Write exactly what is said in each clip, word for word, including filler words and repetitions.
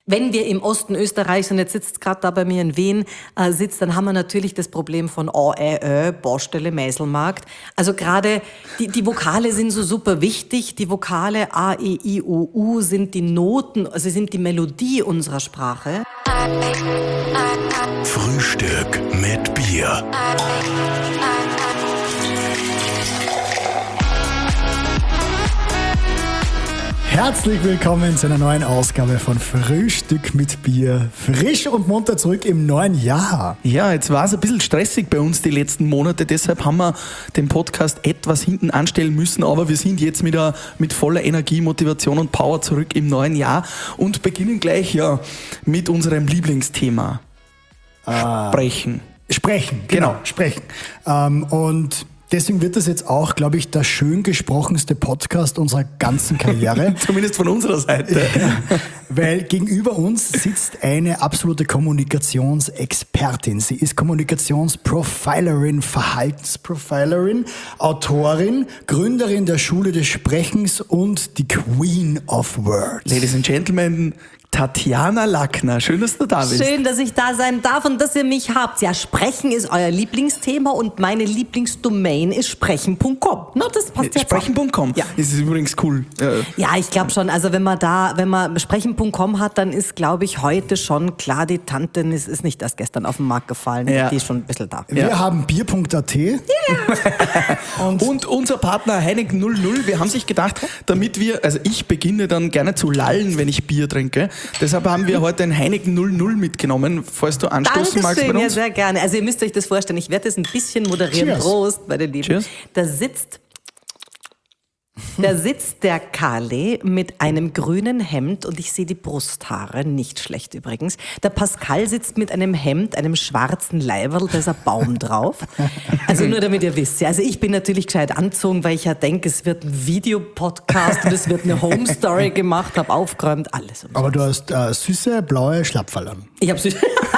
Wenn wir im Osten Österreichs, und jetzt sitzt gerade da bei mir in Wien, äh, sitzt, dann haben wir natürlich das Problem von O, Ä, Ö, Baustelle, Mäselmarkt. Also gerade die, die Vokale sind so super wichtig. Die Vokale A, E, I, O, U sind die Noten, also sind die Melodie unserer Sprache. Frühstück mit Bier. Herzlich willkommen zu einer neuen Ausgabe von Frühstück mit Bier. Frisch und munter zurück im neuen Jahr. Ja, jetzt war es ein bisschen stressig bei uns die letzten Monate, deshalb haben wir den Podcast etwas hinten anstellen müssen, aber wir sind jetzt wieder mit voller Energie, Motivation und Power zurück im neuen Jahr und beginnen gleich ja mit unserem Lieblingsthema. Ah. Sprechen. Sprechen, genau, Genau. sprechen. Ähm, und deswegen wird das jetzt auch, glaube ich, der schön gesprochenste Podcast unserer ganzen Karriere. Zumindest von unserer Seite. Weil gegenüber uns sitzt eine absolute Kommunikationsexpertin. Sie ist Kommunikationsprofilerin, Verhaltensprofilerin, Autorin, Gründerin der Schule des Sprechens und die Queen of Words. Ladies and Gentlemen, Tatjana Lackner. Schön, dass du da bist. Schön, dass ich da sein darf und dass ihr mich habt. Ja, Sprechen ist euer Lieblingsthema und meine Lieblingsdomain ist sprechen punkt com. Na, das passt jetzt Sprechen punkt com. Ja. Das ist übrigens cool. Ja. Ja, ich glaube schon. Also wenn man da, wenn man sprechen punkt com hat, dann ist, glaube ich, heute schon klar, die Tante ist, ist nicht erst gestern auf den Markt gefallen. Ja. Die ist schon ein bisschen da. Wir Ja. haben bier punkt at. Yeah. Und, und unser Partner Heineken null null, wir haben sich gedacht, damit wir, also ich beginne dann gerne zu lallen, wenn ich Bier trinke. Deshalb haben wir heute ein Heineken null null mitgenommen, falls du anstoßen magst bei Dankeschön, ja, uns. sehr gerne. Also ihr müsst euch das vorstellen, ich werde das ein bisschen moderieren. Cheers. Prost, meine Lieben. Cheers. Da sitzt... Da sitzt der Kale mit einem grünen Hemd und ich sehe die Brusthaare, nicht schlecht übrigens. Der Pascal sitzt mit einem Hemd, einem schwarzen Leiberl, da ist ein Baum drauf. Also nur damit ihr wisst. Ja. Also ich bin natürlich gescheit angezogen, weil ich ja denke, es wird ein Videopodcast und es wird eine Home Story gemacht, habe aufgeräumt, alles. Und so. Aber du hast äh, süße, blaue Schlappfall an. Ich habe süß.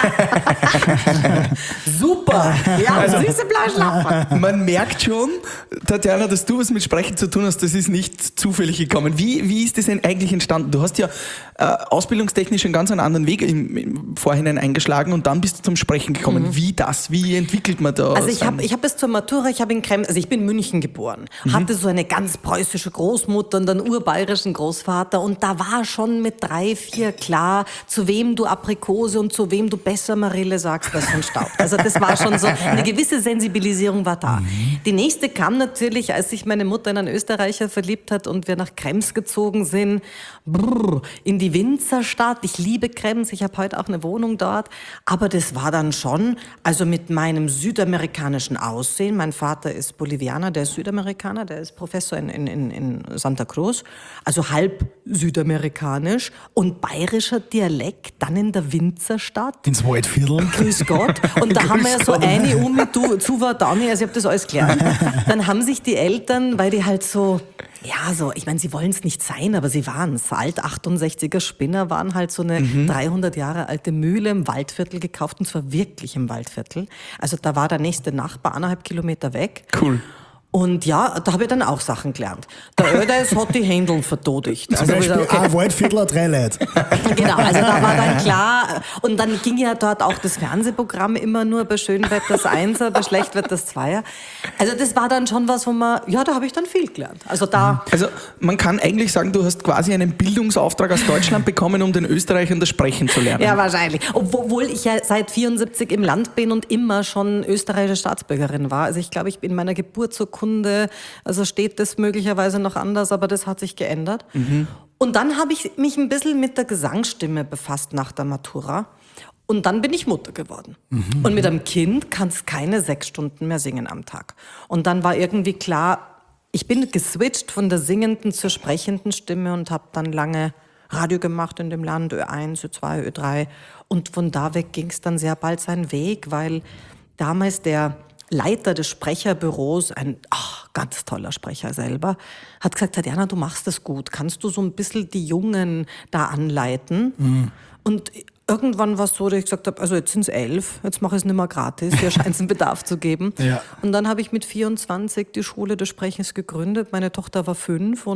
Super. Ja, also, süße Blaschlappen. Man merkt schon, Tatjana, dass du was mit Sprechen zu tun hast, das ist nicht zufällig gekommen. Wie, wie ist das denn eigentlich entstanden? Du hast ja äh, ausbildungstechnisch einen ganz anderen Weg im, im Vorhinein eingeschlagen und dann bist du zum Sprechen gekommen. Mhm. Wie das? Wie entwickelt man da? Also ich habe ich hab bis zur Matura, ich habe in Krems, also ich bin in München geboren, mhm. hatte so eine ganz preußische Großmutter und einen urbayerischen Großvater und da war schon mit drei, vier klar, zu wem du Aprikose und zu wem du besser Marille sagst als von Staub. Also das war schon so, eine gewisse Sensibilisierung war da. Mhm. Die nächste kam natürlich, als sich meine Mutter in einen Österreicher verliebt hat und wir nach Krems gezogen sind, brrr, in die Winzerstadt. Ich liebe Krems, ich habe heute auch eine Wohnung dort, aber das war dann schon, also mit meinem südamerikanischen Aussehen, mein Vater ist Bolivianer, der ist Südamerikaner, der ist Professor in, in, in Santa Cruz, also halb südamerikanisch und bayerischer Dialekt, dann in der Winzerstadt. Ins Waldviertel. Grüß Gott. Und da haben wir ja so eine um mit du, zu war Dani, also ich habe das alles gelernt. Dann haben sich die Eltern, weil die halt so, ja, so, ich meine, sie wollen es nicht sein, aber sie waren es. Alt achtundsechziger Spinner waren halt so eine mhm. dreihundert Jahre alte Mühle im Waldviertel gekauft und zwar wirklich im Waldviertel. Also da war der nächste Nachbar eineinhalb Kilometer weg. Cool. Und ja, da habe ich dann auch Sachen gelernt. Der Ödeis hat die Händel vertodigt. Zum Also Beispiel, okay. ein Waldviertler, drei Leute. Genau, also da war dann klar. Und dann ging ja dort auch das Fernsehprogramm immer nur bei Schönwetters Einser, bei Schlechtwetters Zweier. Also das war dann schon was, wo man, ja, da habe ich dann viel gelernt. Also da... Also man kann eigentlich sagen, du hast quasi einen Bildungsauftrag aus Deutschland bekommen, um den Österreichern das Sprechen zu lernen. Ja, wahrscheinlich. Obwohl ich ja seit vierundsiebzig im Land bin und immer schon österreichische Staatsbürgerin war. Also ich glaube, ich bin in meiner Geburtsurkunde, also steht das möglicherweise noch anders, aber das hat sich geändert. Mhm. Und dann habe ich mich ein bisschen mit der Gesangsstimme befasst nach der Matura. Und dann bin ich Mutter geworden. Mhm. Und mit einem Kind kannst du keine sechs Stunden mehr singen am Tag. Und dann war irgendwie klar, ich bin geswitcht von der singenden zur sprechenden Stimme und habe dann lange Radio gemacht in dem Land, Ö eins, Ö zwei, Ö drei. Und von da weg ging es dann sehr bald seinen Weg, weil damals der Leiter des Sprecherbüros, ein ach, ganz toller Sprecher selber, hat gesagt, Tatjana, du machst das gut. Kannst du so ein bisschen die Jungen da anleiten? Mhm. Und irgendwann war es so, dass ich gesagt habe, also jetzt sind es elf, jetzt mache ich es nicht mehr gratis, hier scheint es einen Bedarf zu geben. Ja. Und dann habe ich mit vierundzwanzig die Schule des Sprechens gegründet. Meine Tochter war fünf und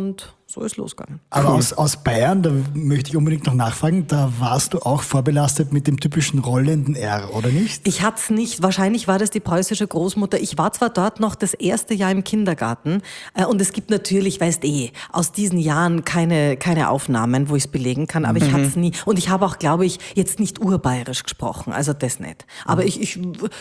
so ist losgegangen. Aber aus, aus Bayern, da möchte ich unbedingt noch nachfragen, da warst du auch vorbelastet mit dem typischen rollenden R, oder nicht? Ich hatte es nicht. Wahrscheinlich war das die preußische Großmutter. Ich war zwar dort noch das erste Jahr im Kindergarten äh, und es gibt natürlich, weißt eh, aus diesen Jahren keine, keine Aufnahmen, wo ich es belegen kann, aber mhm. ich hatte es nie. Und ich habe auch, glaube ich, jetzt nicht urbayerisch gesprochen, also das nicht. Aber mhm. ich, ich,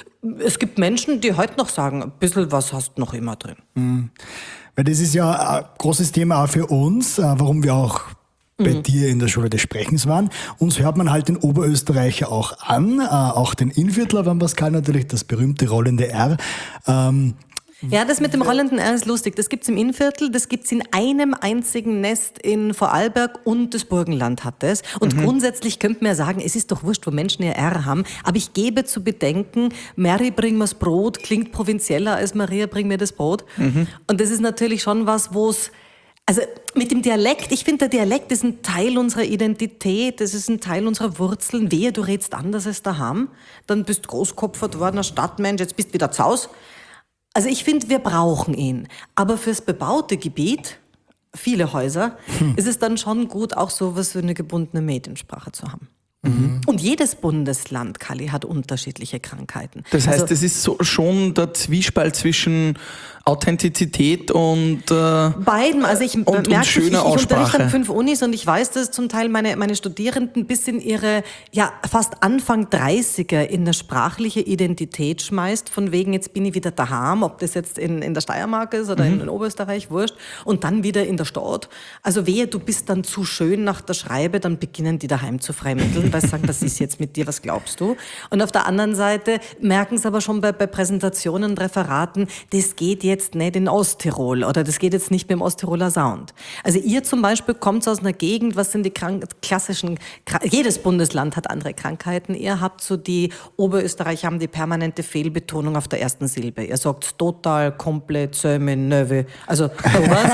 es gibt Menschen, die heute noch sagen, ein bisschen was hast du noch immer drin. Mhm. Weil das ist ja ein großes Thema auch für uns, warum wir auch bei mhm. dir in der Schule des Sprechens waren. Uns hört man halt den Oberösterreicher auch an, auch den Innviertler beim Pascal natürlich, das berühmte rollende R. Ähm, Ja, das mit dem rollenden R ist lustig. Das gibt's im Innviertel, das gibt's in einem einzigen Nest in Vorarlberg und das Burgenland hat es. Und mhm. grundsätzlich könnte man ja sagen, es ist doch wurscht, wo Menschen ihr R haben. Aber ich gebe zu bedenken, Mary, bring mir's Brot, klingt provinzieller als Maria, bring mir das Brot. Mhm. Und das ist natürlich schon was, wo es... Also mit dem Dialekt, ich finde, der Dialekt ist ein Teil unserer Identität, das ist ein Teil unserer Wurzeln. Wehe, du redst anders als daheim, dann bist du großkopfert worden, ein Stadtmensch, jetzt bist du wieder zu Hause. Also ich finde, wir brauchen ihn. Aber fürs bebaute Gebiet, viele Häuser, hm. ist es dann schon gut, auch sowas wie eine gebundene Mediensprache zu haben. Mhm. Und jedes Bundesland, Kalli, hat unterschiedliche Krankheiten. Das heißt, also, das ist so schon der Zwiespalt zwischen Authentizität und äh, beiden. Also ich und, merke, und schöne ich, ich Aussprache. unterrichte an fünf Unis und ich weiß, dass zum Teil meine, meine Studierenden bis in ihre ja fast Anfang dreißiger in eine sprachliche Identität schmeißt, von wegen, jetzt bin ich wieder daheim, ob das jetzt in, in der Steiermark ist oder mhm. in, in Oberösterreich, wurscht, und dann wieder in der Stadt. Also wehe, du bist dann zu schön nach der Schreibe, dann beginnen die daheim zu fremdeln, weil sie sagen, was ist jetzt mit dir, was glaubst du? Und auf der anderen Seite merken sie aber schon bei, bei Präsentationen und Referaten, das geht jetzt nicht in Osttirol oder das geht jetzt nicht mit dem Osttiroler Sound. Also ihr zum Beispiel kommt aus einer Gegend, was sind die krank- klassischen, jedes Bundesland hat andere Krankheiten. Ihr habt so die, Oberösterreicher haben die permanente Fehlbetonung auf der ersten Silbe. Ihr sagt total, komplett, söme, növe, also sowas.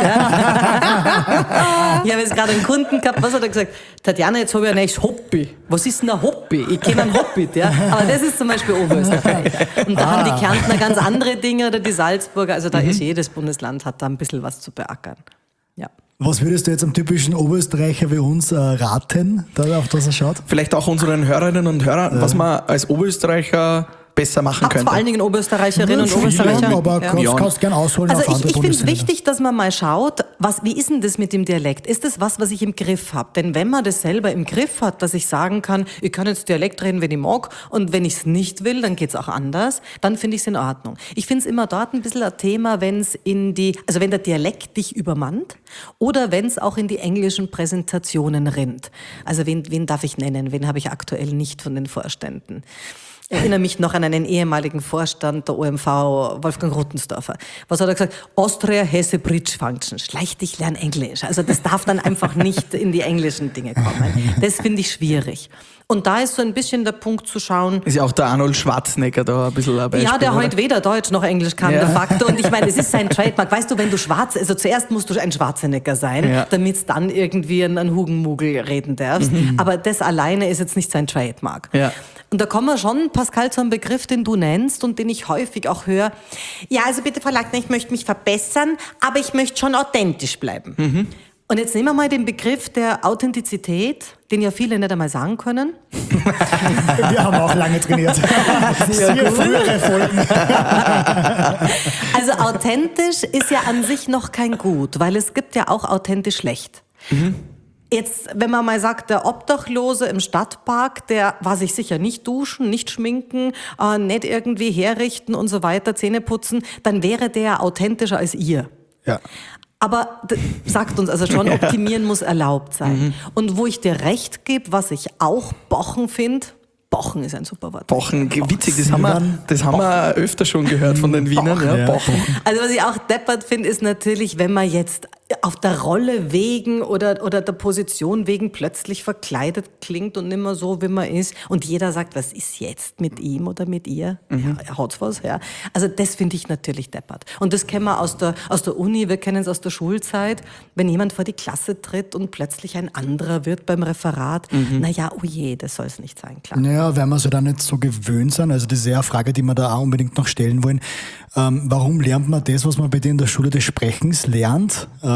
Ja. Ich habe jetzt gerade einen Kunden gehabt, was hat er gesagt? Tatjana, jetzt habe ich ein echtes Hobby. Was ist denn ein Hobby? Ich kenne einen Hobbit, ja. Aber das ist zum Beispiel Oberösterreich. Und da ah. haben die Kärntner ganz andere Dinge oder die Salzburger, also da mhm. ist jedes Bundesland hat da ein bisschen was zu beackern. Ja. Was würdest du jetzt am typischen Oberösterreicher wie uns äh, raten, da, auf das er schaut? Vielleicht auch unseren Hörerinnen und Hörern, ja. was man als Oberösterreicher besser machen Ab könnte. Vor allen Dingen Oberösterreicherinnen ja, und Oberösterreicher. Viele, aber ja. kannst, kannst gerne ausholen also auf andere ich, ich finde es Bundesländer. wichtig, dass man mal schaut, was, wie ist denn das mit dem Dialekt? Ist das was, was ich im Griff habe? Denn wenn man das selber im Griff hat, dass ich sagen kann, ich kann jetzt Dialekt reden, wenn ich mag, und wenn ich es nicht will, dann geht es auch anders, dann finde ich es in Ordnung. Ich finde es immer dort ein bisschen ein Thema, wenn es in die, also wenn der Dialekt dich übermannt oder wenn es auch in die englischen Präsentationen rinnt. Also wen, wen darf ich nennen? Wen habe ich aktuell nicht von den Vorständen? Ich erinnere mich noch an einen ehemaligen Vorstand der O M V, Wolfgang Ruttensdorfer. Was hat er gesagt? Austria has a bridge function. Schleich dich, lern Englisch. Also das darf dann einfach nicht in die englischen Dinge kommen. Das finde ich schwierig. Und da ist so ein bisschen der Punkt zu schauen. Ist ja auch der Arnold Schwarzenegger da ein bisschen ein Beispiel, ja, der oder? heute weder Deutsch noch Englisch kann, ja. de facto. Und ich meine, es ist sein Trademark. Weißt du, wenn du schwarz, also zuerst musst du ein Schwarzenegger sein, ja. damit dann irgendwie einen Hugenmugel reden darfst. Mhm. Aber das alleine ist jetzt nicht sein Trademark. Ja. Und da kommen wir schon, Pascal, zu einem Begriff, den du nennst und den ich häufig auch höre. Ja, also bitte, Frau Lackner, ich möchte mich verbessern, aber ich möchte schon authentisch bleiben. Mhm. Und jetzt nehmen wir mal den Begriff der Authentizität, den ja viele nicht einmal sagen können. Wir haben auch lange trainiert. Sehr frühere Folgen. Also authentisch ist ja an sich noch kein Gut, weil es gibt ja auch authentisch schlecht. Mhm. Jetzt, wenn man mal sagt, der Obdachlose im Stadtpark, der war sich sicher nicht duschen, nicht schminken, äh, nicht irgendwie herrichten und so weiter, Zähne putzen, dann wäre der authentischer als ihr. Ja. Aber das sagt uns also schon, optimieren muss erlaubt sein. Mhm. Und wo ich dir recht gebe, was ich auch Bochen finde, Bochen ist ein super Wort. Bochen, witzig, das haben wir, das haben wir öfter schon gehört von den Wienern. Bochen, ja, Bochen. Also was ich auch deppert finde, ist natürlich, wenn man jetzt auf der Rolle wegen oder, oder der Position wegen plötzlich verkleidet klingt und nicht mehr so, wie man ist. Und jeder sagt, was ist jetzt mit ihm oder mit ihr? Mhm. Ja, haut's was, ja. Also das finde ich natürlich deppert. Und das kennen wir aus der, aus der Uni, wir kennen es aus der Schulzeit. Wenn jemand vor die Klasse tritt und plötzlich ein anderer wird beim Referat, mhm. naja, oh je, das soll es nicht sein, klar. Naja, wenn wir so da nicht so gewöhnt sind, also das ist ja eine Frage, die wir da auch unbedingt noch stellen wollen. Ähm, warum lernt man das, was man bei dir in der Schule des Sprechens lernt? Äh,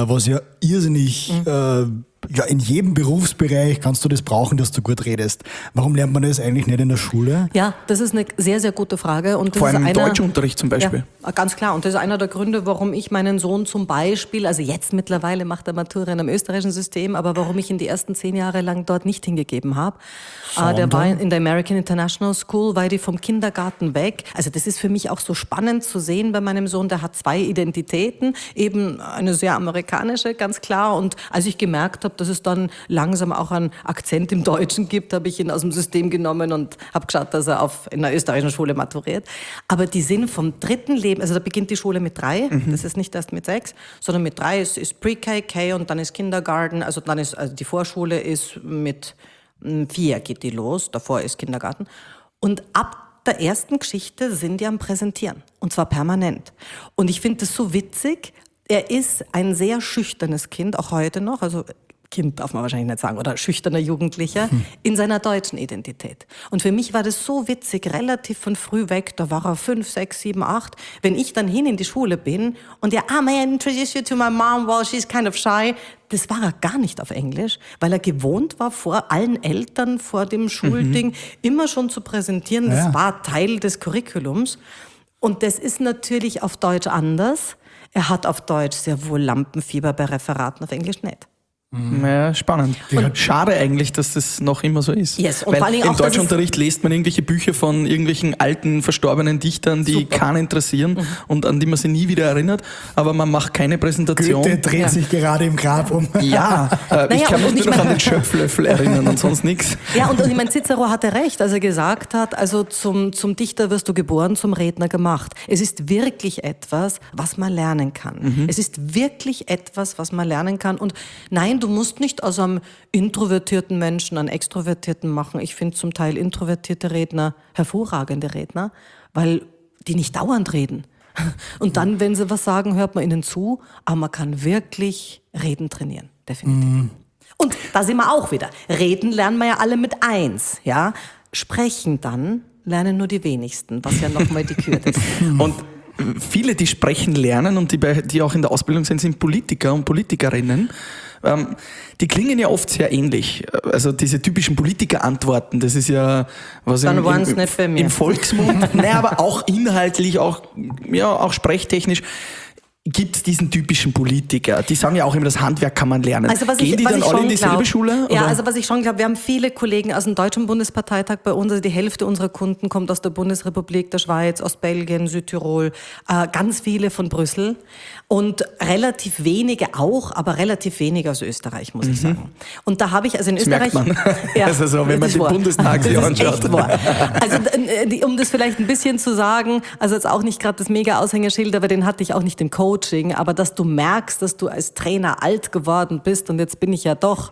was ja irrsinnig, mhm. äh, ja, in jedem Berufsbereich kannst du das brauchen, dass du gut redest. Warum lernt man das eigentlich nicht in der Schule? Ja, das ist eine sehr, sehr gute Frage. Und das Vor allem ist im einer, Deutschunterricht zum Beispiel. Ja, ganz klar. Und das ist einer der Gründe, warum ich meinen Sohn zum Beispiel, also jetzt mittlerweile macht er Matura in einem österreichischen System, aber warum ich ihn die ersten zehn Jahre lang dort nicht hingegeben habe. Sondern? Der war in der American International School, weil die vom Kindergarten weg. Also das ist für mich auch so spannend zu sehen bei meinem Sohn. Der hat zwei Identitäten, eben eine sehr amerikanische, ganz klar. Und als ich gemerkt habe, dass es dann langsam auch einen Akzent im Deutschen gibt, habe ich ihn aus dem System genommen und habe geschaut, dass er auf, in einer österreichischen Schule maturiert. Aber die sind vom dritten Leben, also da beginnt die Schule mit drei, mhm. das ist nicht erst mit sechs, sondern mit drei ist, ist Pre-K, K und dann ist Kindergarten, also dann ist, also die Vorschule ist mit vier geht die los, davor ist Kindergarten. Und ab der ersten Geschichte sind die am Präsentieren. Und zwar permanent. Und ich finde das so witzig. Er ist ein sehr schüchternes Kind, auch heute noch. Also Kind darf man wahrscheinlich nicht sagen, oder schüchterner Jugendlicher, hm. in seiner deutschen Identität. Und für mich war das so witzig, relativ von früh weg, da war er fünf, sechs, sieben, acht, wenn ich dann hin in die Schule bin und ja, ah, may I introduce you to my mom, well, she's kind of shy. Das war er gar nicht auf Englisch, weil er gewohnt war, vor allen Eltern, vor dem Schulding, mhm. immer schon zu präsentieren. Das ja. war Teil des Curriculums. Und das ist natürlich auf Deutsch anders. Er hat auf Deutsch sehr wohl Lampenfieber bei Referaten, auf Englisch nicht. Ja, spannend. Und schade eigentlich, dass das noch immer so ist. Yes. Und Weil vor allem im auch, Deutschunterricht liest man irgendwelche Bücher von irgendwelchen alten, verstorbenen Dichtern, die Super. keinen interessieren mhm. und an die man sich nie wieder erinnert, aber man macht keine Präsentation. Goethe dreht ja. sich gerade im Grab um. Ja, äh, naja, ich kann mich nur noch an den Schöpflöffel erinnern und sonst nichts. Ja, und, und ich meine, Cicero hatte recht, als er gesagt hat, also zum, zum Dichter wirst du geboren, zum Redner gemacht. Es ist wirklich etwas, was man lernen kann. Mhm. Es ist wirklich etwas, was man lernen kann. Und nein, du musst nicht aus einem introvertierten Menschen einen extrovertierten machen. Ich finde zum Teil introvertierte Redner hervorragende Redner, weil die nicht dauernd reden. Und dann, wenn sie was sagen, hört man ihnen zu, aber man kann wirklich Reden trainieren, definitiv. Mm. Und da sind wir auch wieder. Reden lernen wir ja alle mit eins, ja. Sprechen dann lernen nur die wenigsten, was ja nochmal die Kür ist. Und viele, die sprechen lernen und die, bei, die auch in der Ausbildung sind, sind Politiker und Politikerinnen. Ähm, die klingen ja oft sehr ähnlich. Also diese typischen Politikerantworten, das ist ja was Dann im, im, nicht bei mir. im Volksmund, naja, aber auch inhaltlich, auch, ja, auch sprechtechnisch. Gibt es diesen typischen Politiker? Die sagen ja auch immer, das Handwerk kann man lernen. Also was Gehen ich, die was dann ich alle schon in dieselbe glaub, Schule? Ja, oder? also was ich schon glaube, wir haben viele Kollegen aus dem Deutschen Bundesparteitag bei uns, also die Hälfte unserer Kunden kommt aus der Bundesrepublik, der Schweiz, aus Belgien, Südtirol, äh, ganz viele von Brüssel und relativ wenige auch, aber relativ wenige aus Österreich, muss mhm. ich sagen. Und da habe ich, also in das Österreich... merkt man. Ja, also so, wenn man den Bundestag sich anschaut. Also um das vielleicht ein bisschen zu sagen, also jetzt auch nicht gerade das mega Aushängeschild, aber den hatte ich auch nicht im Coaching, aber dass du merkst, dass du als Trainer alt geworden bist und jetzt bin ich ja doch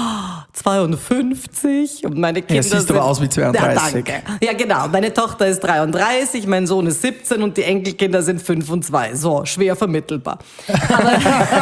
zweiundfünfzig und meine Kinder ja, siehst sind... aber aus wie zweiunddreißig. Ja, danke. Ja, genau. Meine Tochter ist dreiunddreißig, mein Sohn ist siebzehn und die Enkelkinder sind fünf und zwei. So, schwer vermittelbar. Aber,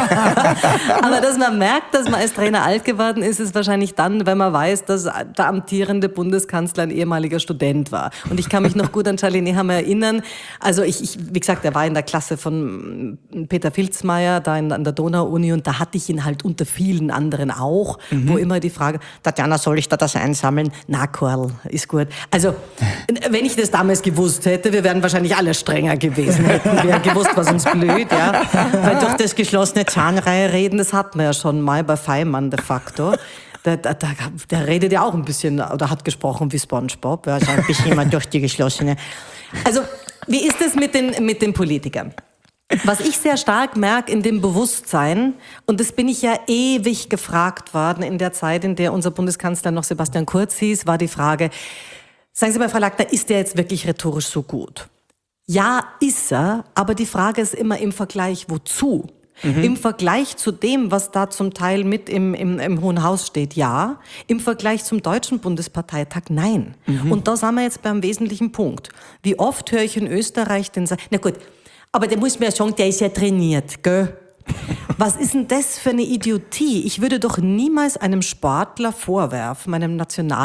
aber dass man merkt, dass man als Trainer alt geworden ist, ist wahrscheinlich dann, wenn man weiß, dass der amtierende Bundeskanzler ein ehemaliger Student war. Und ich kann mich noch gut an Charlie Nehammer erinnern. Also ich, ich, wie gesagt, er war in der Klasse von Peter Filzmeier, da in, an der Donau-Uni und da hatte ich ihn halt unter vielen anderen auch, mhm. wo immer die Frage, Tatjana, soll ich da das einsammeln? Na, Korl, ist gut. Also, wenn ich das damals gewusst hätte, wir wären wahrscheinlich alle strenger gewesen, hätten wir gewusst, was uns blüht, ja. Weil durch das geschlossene Zahnreihe reden, das hatten wir ja schon mal bei Feimann de facto. Der, der, der, der redet ja auch ein bisschen, oder hat gesprochen wie SpongeBob, ja, also ein bisschen immer durch die geschlossene. Also, wie ist es mit den, mit den Politikern? Was ich sehr stark merke in dem Bewusstsein, und das bin ich ja ewig gefragt worden in der Zeit, in der unser Bundeskanzler noch Sebastian Kurz hieß, war die Frage, sagen Sie mal, Frau Lackner, ist der jetzt wirklich rhetorisch so gut? Ja, ist er, aber die Frage ist immer im Vergleich wozu? Mhm. Im Vergleich zu dem, was da zum Teil mit im, im, im Hohen Haus steht, ja. Im Vergleich zum Deutschen Bundesparteitag, nein. Mhm. Und da sind wir jetzt beim wesentlichen Punkt. Wie oft höre ich in Österreich den sagen, na gut, aber der muss mir ja sagen, der ist ja trainiert, gell? Was ist denn das für eine Idiotie? Ich würde doch niemals einem Sportler vorwerfen, einem National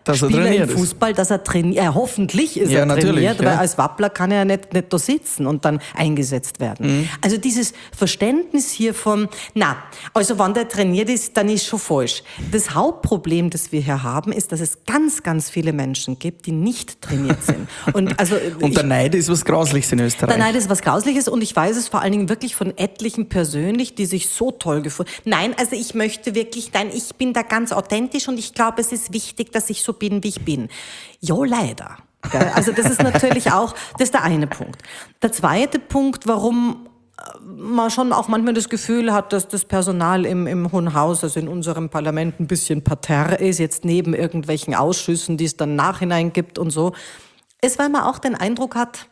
Dass er Spieler trainiert im ist. Fußball, dass er trainiert. Ja, hoffentlich ist Ja, er natürlich, trainiert, ja. weil als Wappler kann er ja nicht, nicht da sitzen und dann eingesetzt werden. Mhm. Also dieses Verständnis hier von, na, also wenn der trainiert ist, dann ist schon falsch. Das Hauptproblem, das wir hier haben, ist, dass es ganz, ganz viele Menschen gibt, die nicht trainiert sind. Und, also, Und der ich, Neid ist was Grausliches in Österreich. der Neid ist was Grausliches und ich weiß es vor allen Dingen wirklich von etlichen persönlich, die sich so toll gefunden. Nein, also ich möchte wirklich, nein, ich bin da ganz authentisch und ich glaube, es ist wichtig, dass ich so bin, wie ich bin. Jo, leider. Gell? Also das ist natürlich auch, das ist der eine Punkt. Der zweite Punkt, warum man schon auch manchmal das Gefühl hat, dass das Personal im, im Hohen Haus, also in unserem Parlament, ein bisschen parterre ist, jetzt neben irgendwelchen Ausschüssen, die es dann nachhinein gibt und so, ist, weil man auch den Eindruck hat,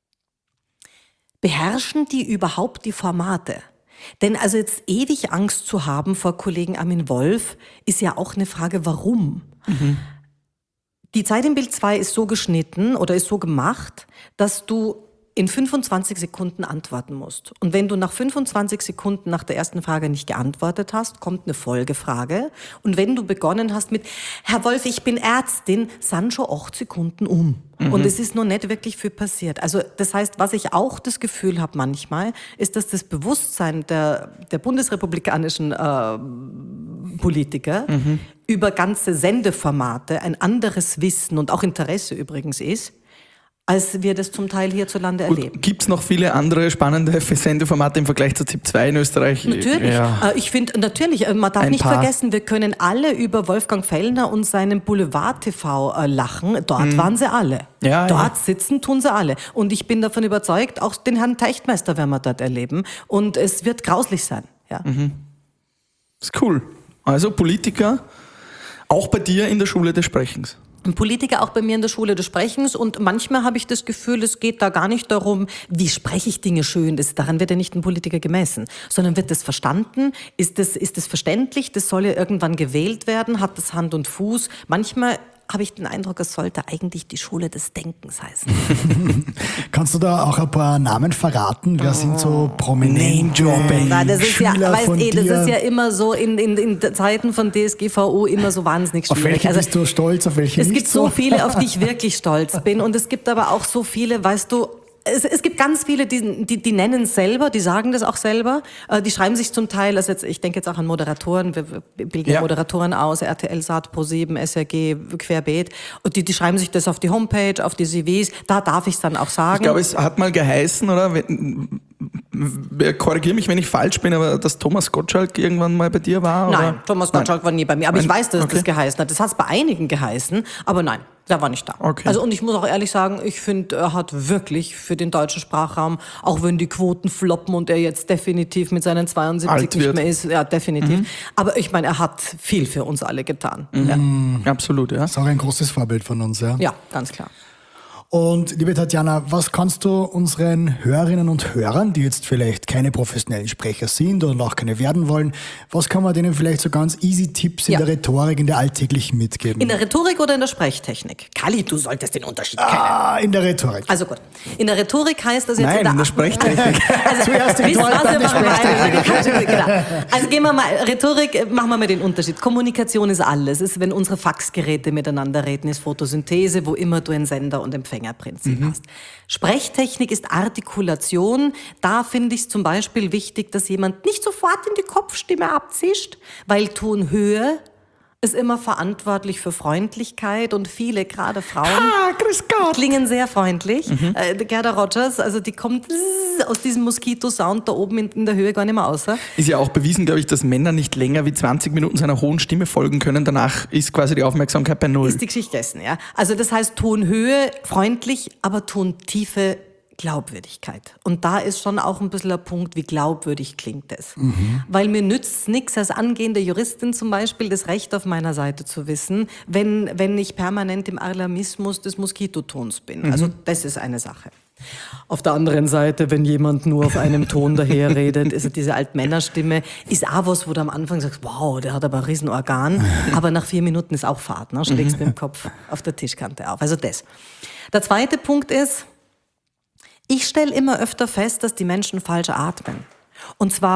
beherrschen die überhaupt die Formate? Denn also jetzt ewig Angst zu haben vor Kollegen Armin Wolf, ist ja auch eine Frage, warum? Mhm. Die Zeit im Bild zwei ist so geschnitten oder ist so gemacht, dass du in fünfundzwanzig Sekunden antworten musst. Und wenn du nach fünfundzwanzig Sekunden nach der ersten Frage nicht geantwortet hast, kommt eine Folgefrage. Und wenn du begonnen hast mit, Herr Wolf, ich bin Ärztin, sind schon acht Sekunden um. Mhm. Und es ist noch nicht wirklich viel passiert. Also das heißt, was ich auch das Gefühl habe manchmal, ist, dass das Bewusstsein der, der bundesrepublikanischen äh, Politiker mhm. über ganze Sendeformate ein anderes Wissen und auch Interesse übrigens ist, als wir das zum Teil hierzulande erleben. Gibt es noch viele andere spannende Sendeformate im Vergleich zu ZIP zwei in Österreich? Natürlich. Ja. Ich finde, natürlich, man darf Ein nicht paar. vergessen, wir können alle über Wolfgang Fellner und seinen Boulevard-T V lachen. Dort mhm. waren sie alle. Ja, dort ja. sitzen tun sie alle. Und ich bin davon überzeugt, auch den Herrn Teichtmeister werden wir dort erleben. Und es wird grauslich sein. Ja. Mhm. Ist cool. Also Politiker, auch bei dir in der Schule des Sprechens. Ein Politiker auch bei mir in der Schule des Sprechens und manchmal habe ich das Gefühl, es geht da gar nicht darum, wie spreche ich Dinge schön, das, daran wird ja nicht ein Politiker gemessen, sondern wird das verstanden, ist das, ist das verständlich, das soll ja irgendwann gewählt werden, hat das Hand und Fuß. Manchmal habe ich den Eindruck, es sollte eigentlich die Schule des Denkens heißen. Kannst du da auch ein paar Namen verraten? Wer oh. sind so prominente Name-Dropping. Das ist ja, Schüler weißt von eh, das dir? ist ja immer so in, in, in Zeiten von D S G V O immer so wahnsinnig schwierig. Auf welche also, bist du stolz, auf welche es nicht gibt so so? viele, auf die ich wirklich stolz bin und es gibt aber auch so viele, weißt du, Es, es gibt ganz viele, die, die, die nennen es selber, die sagen das auch selber. Äh, die schreiben sich zum Teil, also jetzt, ich denke jetzt auch an Moderatoren, wir bilden ja. Moderatoren aus, R T L, Sat, ProSieben, S R G, Querbeet. Und die, die schreiben sich das auf die Homepage, auf die C Vs. Da darf ich es dann auch sagen. Ich glaube, es hat mal geheißen, oder? Korrigiere mich, wenn ich falsch bin, aber dass Thomas Gottschalk irgendwann mal bei dir war? Oder? Nein, Thomas Gottschalk nein. war nie bei mir. Aber ich weiß, dass okay. das geheißen hat. Das hat es bei einigen geheißen, aber nein. Der war nicht da. Okay. Also, und ich muss auch ehrlich sagen, ich finde, er hat wirklich für den deutschen Sprachraum, auch wenn die Quoten floppen und er jetzt definitiv mit seinen zweiundsiebzig Alt nicht wird. mehr ist, ja, definitiv. Mhm. Aber ich meine, er hat viel für uns alle getan. Mhm. Ja. Absolut, ja. Das ist auch ein großes Vorbild von uns, ja. Ja, ganz klar. Und liebe Tatjana, was kannst du unseren Hörerinnen und Hörern, die jetzt vielleicht keine professionellen Sprecher sind oder auch keine werden wollen, was kann man denen vielleicht so ganz easy Tipps in Ja. der Rhetorik, in der alltäglichen mitgeben? In der Rhetorik oder in der Sprechtechnik? Kali, du solltest den Unterschied kennen. ah, in der Rhetorik. Also gut. In der Rhetorik heißt das jetzt Nein, in der, in der Sprechtechnik. Also, Zuerst die wisst Rhetorik, was, dann die wir machen Sprechtechnik. beide. Genau. Also gehen wir mal, Rhetorik, äh, machen wir mal den Unterschied. Kommunikation ist alles. Es ist, wenn unsere Faxgeräte miteinander reden, ist Photosynthese, wo immer du ein Sender- und Empfängerprinzip Mhm. hast. Sprechtechnik ist Artikulation. Da finde ich es zum Beispiel wichtig, dass jemand nicht sofort in die Kopfstimme abzischt, weil Tonhöhe ist immer verantwortlich für Freundlichkeit und viele, gerade Frauen, Ah, grüß Gott. klingen sehr freundlich. Mhm. Äh, Gerda Rogers, also die kommt aus diesem Moskito-Sound da oben in, in der Höhe gar nicht mehr raus. Ist ja auch bewiesen, glaube ich, dass Männer nicht länger wie zwanzig Minuten seiner hohen Stimme folgen können. Danach ist quasi die Aufmerksamkeit bei Null. Ist die Geschichte gegessen, ja. Also das heißt Tonhöhe, freundlich, aber Tontiefe, Glaubwürdigkeit. Und da ist schon auch ein bisschen der Punkt, wie glaubwürdig klingt es. Mhm. Weil mir nützt es nichts, als angehende Juristin zum Beispiel, das Recht auf meiner Seite zu wissen, wenn, wenn ich permanent im Alarmismus des Moskitotons bin. Mhm. Also das ist eine Sache. Auf der anderen Seite, wenn jemand nur auf einem Ton daherredet, also diese Altmännerstimme, ist auch was, wo du am Anfang sagst, wow, der hat aber ein Riesenorgan, aber nach vier Minuten ist auch Fahrt, ne? Schlägst mit dem Kopf auf der Tischkante auf. Also das. Der zweite Punkt ist, ich stelle immer öfter fest, dass die Menschen falsch atmen. Und zwar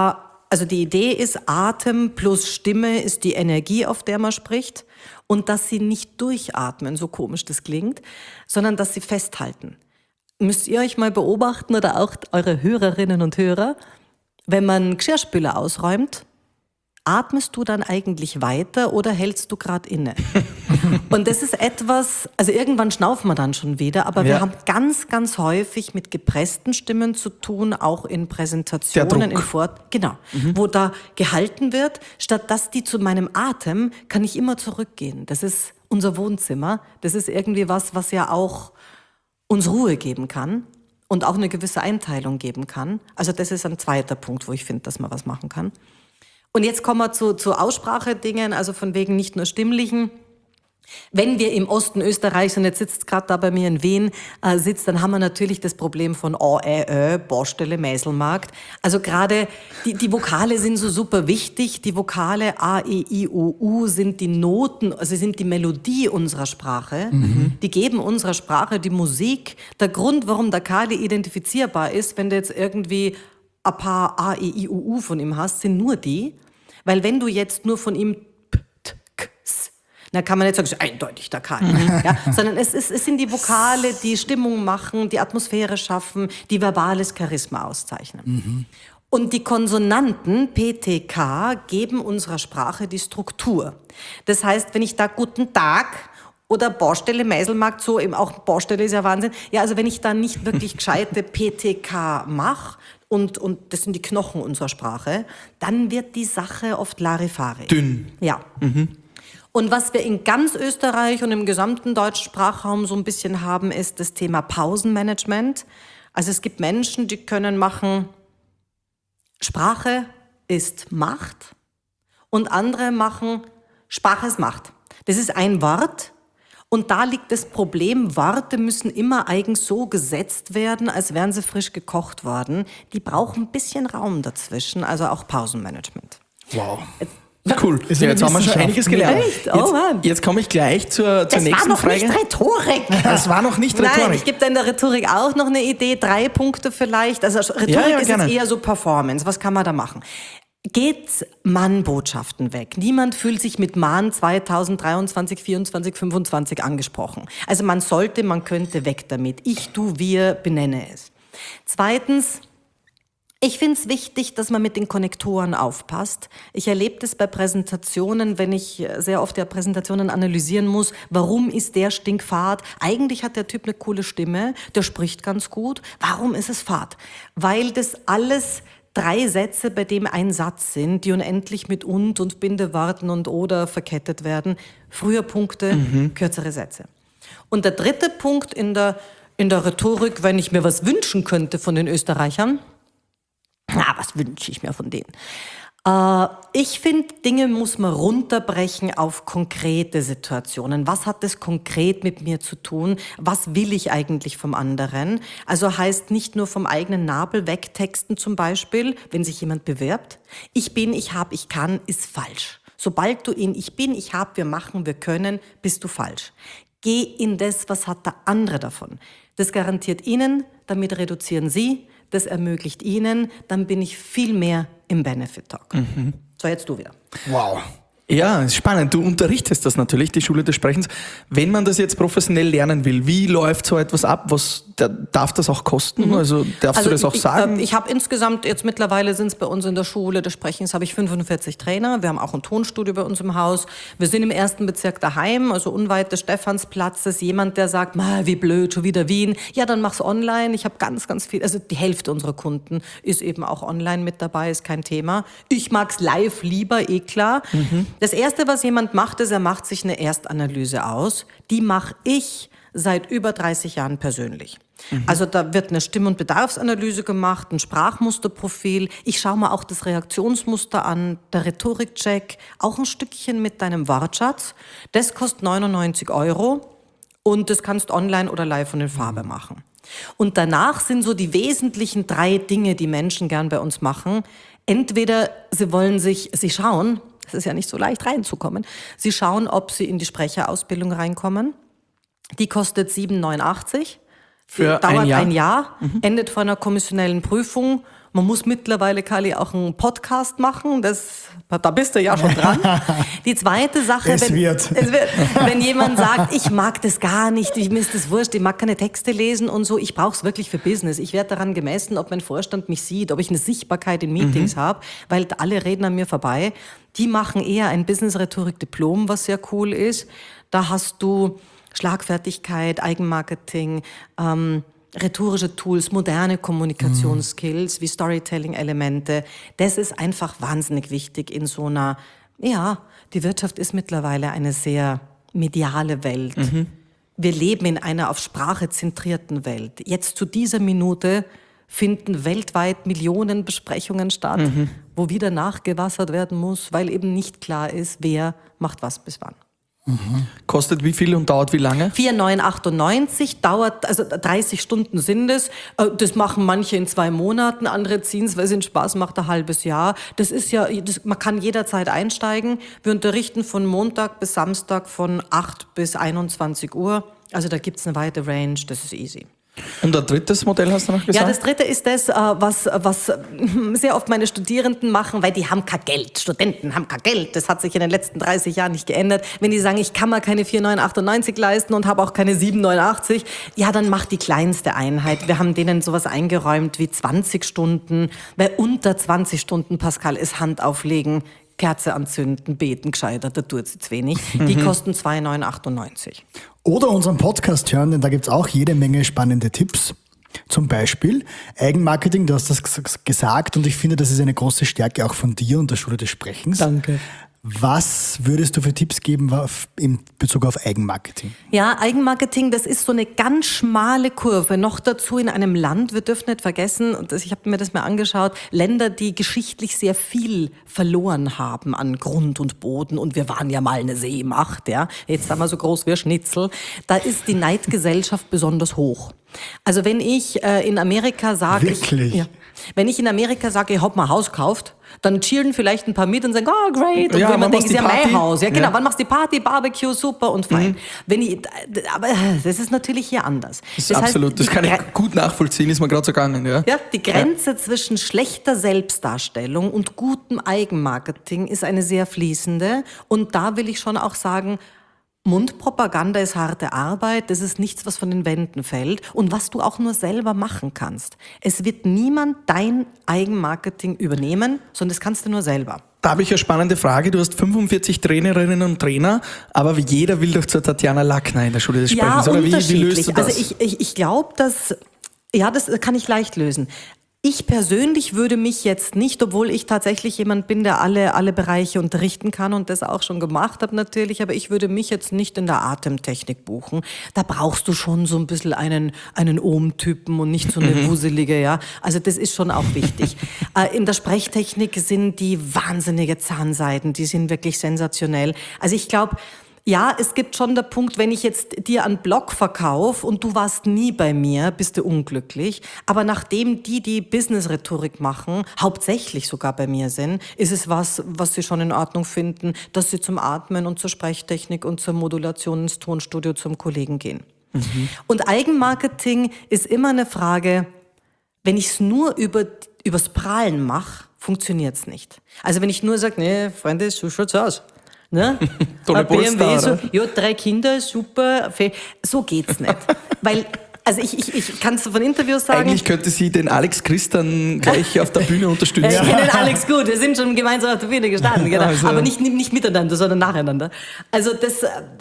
also die Idee ist, Atem plus Stimme ist die Energie, auf der man spricht. Und dass sie nicht durchatmen, so komisch das klingt, sondern dass sie festhalten. Müsst ihr euch mal beobachten oder auch eure Hörerinnen und Hörer, wenn man Geschirrspüler ausräumt, atmest du dann eigentlich weiter oder hältst du gerade inne? Und das ist etwas, also irgendwann schnaufen wir dann schon wieder, aber wir Ja. haben ganz, ganz häufig mit gepressten Stimmen zu tun, auch in Präsentationen, Der Druck. in Fort, genau, wo da gehalten wird, statt dass die zu meinem Atem, kann ich immer zurückgehen. Das ist unser Wohnzimmer, das ist irgendwie was, was ja auch uns Ruhe geben kann und auch eine gewisse Einteilung geben kann. Also das ist ein zweiter Punkt, wo ich finde, dass man was machen kann. Und jetzt kommen wir zu, zu Aussprachedingen, also von wegen nicht nur stimmlichen. Wenn wir im Osten Österreichs, und jetzt sitzt gerade da bei mir in Wien, äh, sitzt, dann haben wir natürlich das Problem von O, Ä, Ö, Baustelle, Mäselmarkt. Also gerade die, die Vokale sind so super wichtig. Die Vokale A, E, I, O, U sind die Noten, also sind die Melodie unserer Sprache. Mhm. Die geben unserer Sprache die Musik. Der Grund, warum der Kali identifizierbar ist, wenn du jetzt irgendwie ein paar A, E, I, O, U von ihm hast, sind nur die. Weil wenn du jetzt nur von ihm P, T, K, S, dann kann man nicht sagen, das ist eindeutig der Kali. Ja? Sondern es, ist, es sind die Vokale, die Stimmung machen, die Atmosphäre schaffen, die verbales Charisma auszeichnen. Mhm. Und die Konsonanten P, T, K geben unserer Sprache die Struktur. Das heißt, wenn ich da guten Tag oder Baustelle, Meiselmarkt, so eben auch Baustelle ist ja Wahnsinn. Ja, also wenn ich da nicht wirklich gescheite P, T, K mache, und, und das sind die Knochen unserer Sprache, dann wird die Sache oft Larifari. Dünn. Ja. Mhm. Und was wir in ganz Österreich und im gesamten deutschen Sprachraum so ein bisschen haben, ist das Thema Pausenmanagement. Also es gibt Menschen, die können machen, Sprache ist Macht, und andere machen, Sprache ist Macht. Das ist ein Wort. Und da liegt das Problem, Worte müssen immer eigens so gesetzt werden, als wären sie frisch gekocht worden. Die brauchen ein bisschen Raum dazwischen, also auch Pausenmanagement. Wow. Cool. Ist Ja, eine jetzt haben wir schon Wissenschaft. einiges gelernt. Echt? Oh jetzt, Mann. jetzt komme ich gleich zur, zur Das nächsten war noch Frage. nicht Rhetorik. Das war noch nicht Rhetorik. Nein, ich gebe da in der Rhetorik auch noch eine Idee, drei Punkte vielleicht. Also Rhetorik Ja, ja, ist gerne. jetzt eher so Performance. Was kann man da machen? Geht Mahnbotschaften weg. Niemand fühlt sich mit Mahn zweitausenddreiundzwanzig, vierundzwanzig, fünfundzwanzig angesprochen. Also man sollte, man könnte weg damit. Ich, du, wir, benenne es. Zweitens, ich finde es wichtig, dass man mit den Konnektoren aufpasst. Ich erlebe das bei Präsentationen, wenn ich sehr oft ja Präsentationen analysieren muss. Warum ist der stinkfad? Eigentlich hat der Typ eine coole Stimme, der spricht ganz gut. Warum ist es fad? Weil das alles drei Sätze, bei dem ein Satz sind, die unendlich mit und und Bindeworten und oder verkettet werden. Früher Punkte, mhm. kürzere Sätze. Und der dritte Punkt in der, in der Rhetorik, wenn ich mir was wünschen könnte von den Österreichern, na, was wünsche ich mir von denen? Äh, ich finde, Dinge muss man runterbrechen auf konkrete Situationen. Was hat das konkret mit mir zu tun? Was will ich eigentlich vom anderen? Also heißt nicht nur vom eigenen Nabel wegtexten zum Beispiel, wenn sich jemand bewirbt. Ich bin, ich hab, ich kann, ist falsch. Sobald du in ich bin, ich hab, wir machen, wir können, bist du falsch. Geh in das, was hat der andere davon. Das garantiert Ihnen, damit reduzieren Sie. Das ermöglicht Ihnen, dann bin ich viel mehr im Benefit-Talk. Mhm. So, jetzt du wieder. Wow. Ja, ist spannend. Du unterrichtest das natürlich, die Schule des Sprechens. Wenn man das jetzt professionell lernen will, wie läuft so etwas ab? Was darf das auch kosten? Mhm. Also darfst also du das auch ich, sagen? Äh, ich habe insgesamt, jetzt mittlerweile sind es bei uns in der Schule des Sprechens, habe ich fünfundvierzig Trainer. Wir haben auch ein Tonstudio bei uns im Haus. Wir sind im ersten Bezirk daheim, also unweit des Stephansplatzes. Jemand, der sagt, wie blöd, schon wieder Wien. Ja, dann mach's online. Ich habe ganz, ganz viel, also die Hälfte unserer Kunden ist eben auch online mit dabei, ist kein Thema. Ich mag's live lieber, eh klar. Mhm. Das Erste, was jemand macht, ist, er macht sich eine Erstanalyse aus. Die mache ich seit über dreißig Jahren persönlich. Mhm. Also da wird eine Stimm- und Bedarfsanalyse gemacht, ein Sprachmusterprofil. Ich schaue mir auch das Reaktionsmuster an, der Rhetorikcheck, auch ein Stückchen mit deinem Wortschatz. Das kostet neunundneunzig Euro und das kannst online oder live und in Farbe machen. Und danach sind so die wesentlichen drei Dinge, die Menschen gern bei uns machen. Entweder sie wollen sich, sie schauen, es ist ja nicht so leicht reinzukommen, sie schauen, ob sie in die Sprecherausbildung reinkommen. Die kostet sieben neunundachtzig. Für dauert ein Jahr? ein Jahr, mhm. endet vor einer kommissionellen Prüfung. Man muss mittlerweile, Kali, auch einen Podcast machen. Das, da bist du ja schon dran. Die zweite Sache, Es wenn, wird. es wird, wenn jemand sagt, ich mag das gar nicht, ich, mir ist das wurscht, ich mag keine Texte lesen und so, ich brauche es wirklich für Business. Ich werde daran gemessen, ob mein Vorstand mich sieht, ob ich eine Sichtbarkeit in Meetings mhm. habe, weil alle reden an mir vorbei. Die machen eher ein Business-Rhetorik-Diplom, was sehr cool ist. Da hast du Schlagfertigkeit, Eigenmarketing, ähm, rhetorische Tools, moderne Kommunikationsskills, mhm. wie Storytelling-Elemente. Das ist einfach wahnsinnig wichtig in so einer, ja, die Wirtschaft ist mittlerweile eine sehr mediale Welt. Mhm. Wir leben in einer auf Sprache zentrierten Welt. Jetzt zu dieser Minute finden weltweit Millionen Besprechungen statt, mhm. wo wieder nachgewassert werden muss, weil eben nicht klar ist, wer macht was bis wann. Mhm. Kostet wie viel und dauert wie lange? vier neun achtundneunzig, dauert, also dreißig Stunden sind es. Das machen manche in zwei Monaten, andere ziehen es, weil es ihnen Spaß macht, ein halbes Jahr. Das ist ja, das, man kann jederzeit einsteigen. Wir unterrichten von Montag bis Samstag von acht bis einundzwanzig Uhr. Also da gibt es eine weite Range, das ist easy. Und ein drittes Modell hast du noch gesagt? Ja, das dritte ist das, was, was sehr oft meine Studierenden machen, weil die haben kein Geld. Studenten haben kein Geld. Das hat sich in den letzten dreißig Jahren nicht geändert. Wenn die sagen, ich kann mir keine vier neun achtundneunzig leisten und habe auch keine sieben neunundachtzig, ja, dann mach die kleinste Einheit. Wir haben denen sowas eingeräumt wie zwanzig Stunden. Weil unter zwanzig Stunden, Pascal, ist Hand auflegen, Kerze anzünden, beten gescheitert, da tut es jetzt wenig. Die mhm. kosten zwei neun achtundneunzig. Oder unseren Podcast hören, denn da gibt's auch jede Menge spannende Tipps. Zum Beispiel Eigenmarketing, du hast das gesagt und ich finde, das ist eine große Stärke auch von dir und der Schule des Sprechens. Danke. Was würdest du für Tipps geben in Bezug auf Eigenmarketing? Ja, Eigenmarketing, das ist so eine ganz schmale Kurve. Noch dazu in einem Land, wir dürfen nicht vergessen, und ich habe mir das mal angeschaut, Länder, die geschichtlich sehr viel verloren haben an Grund und Boden. Und wir waren ja mal eine Seemacht, ja. Jetzt sind wir so groß wie Schnitzel. Da ist die Neidgesellschaft besonders hoch. Also wenn ich äh, in Amerika sage, Wirklich? Ich, ja, wenn ich in Amerika sage, ich hab mal ein Haus gekauft, dann cheeren vielleicht ein paar mit und sagen, oh great, und ja, wenn man denkt, das ist ja Party? mein Haus. Ja, genau, ja. wann machst du die Party, Barbecue, super und fein. Mhm. Wenn ich, aber das ist natürlich hier anders. Das ist das absolut, heißt, das kann ich gut nachvollziehen, ist mir gerade so gegangen. Ja, ja die Grenze ja. zwischen schlechter Selbstdarstellung und gutem Eigenmarketing ist eine sehr fließende und da will ich schon auch sagen, Mundpropaganda ist harte Arbeit, das ist nichts, was von den Wänden fällt und was du auch nur selber machen kannst. Es wird niemand dein Eigenmarketing übernehmen, sondern das kannst du nur selber. Da habe ich eine spannende Frage. Du hast fünfundvierzig Trainerinnen und Trainer, aber jeder will doch zur Tatjana Lackner in der Schule des Sprechens. Ja, oder unterschiedlich. Wie, wie löst du das? Also ich, ich, ich glaube, dass, ja, das kann ich leicht lösen. Ich persönlich würde mich jetzt nicht, obwohl ich tatsächlich jemand bin, der alle, alle Bereiche unterrichten kann und das auch schon gemacht habe natürlich, aber ich würde mich jetzt nicht in der Atemtechnik buchen. Da brauchst du schon so ein bisschen einen, einen Ohm-Typen und nicht so eine mhm. wuselige, ja. Also das ist schon auch wichtig. äh, in der Sprechtechnik sind die wahnsinnige Zahnseiden, die sind wirklich sensationell. Also ich glaube, ja, es gibt schon der Punkt, wenn ich jetzt dir einen Blog verkaufe und du warst nie bei mir, bist du unglücklich. Aber nachdem die, die Business-Rhetorik machen, hauptsächlich sogar bei mir sind, ist es was, was sie schon in Ordnung finden, dass sie zum Atmen und zur Sprechtechnik und zur Modulation ins Tonstudio zum Kollegen gehen. Mhm. Und Eigenmarketing ist immer eine Frage, wenn ich es nur über, übers Prahlen mache, funktioniert es nicht. Also wenn ich nur sage, nee, Freunde, so schaut's aus. Ne? Tolle B M W, Polster, so, ja, drei Kinder, super. So geht's nicht. Weil, also ich, ich, ich kann es von Interviews sagen. Eigentlich könnte sie den Alex Christ dann gleich auf der Bühne unterstützen. Ich kenne den Alex gut, wir sind schon gemeinsam auf der Bühne gestanden, genau. Also. Aber nicht, nicht miteinander, sondern nacheinander. Also das,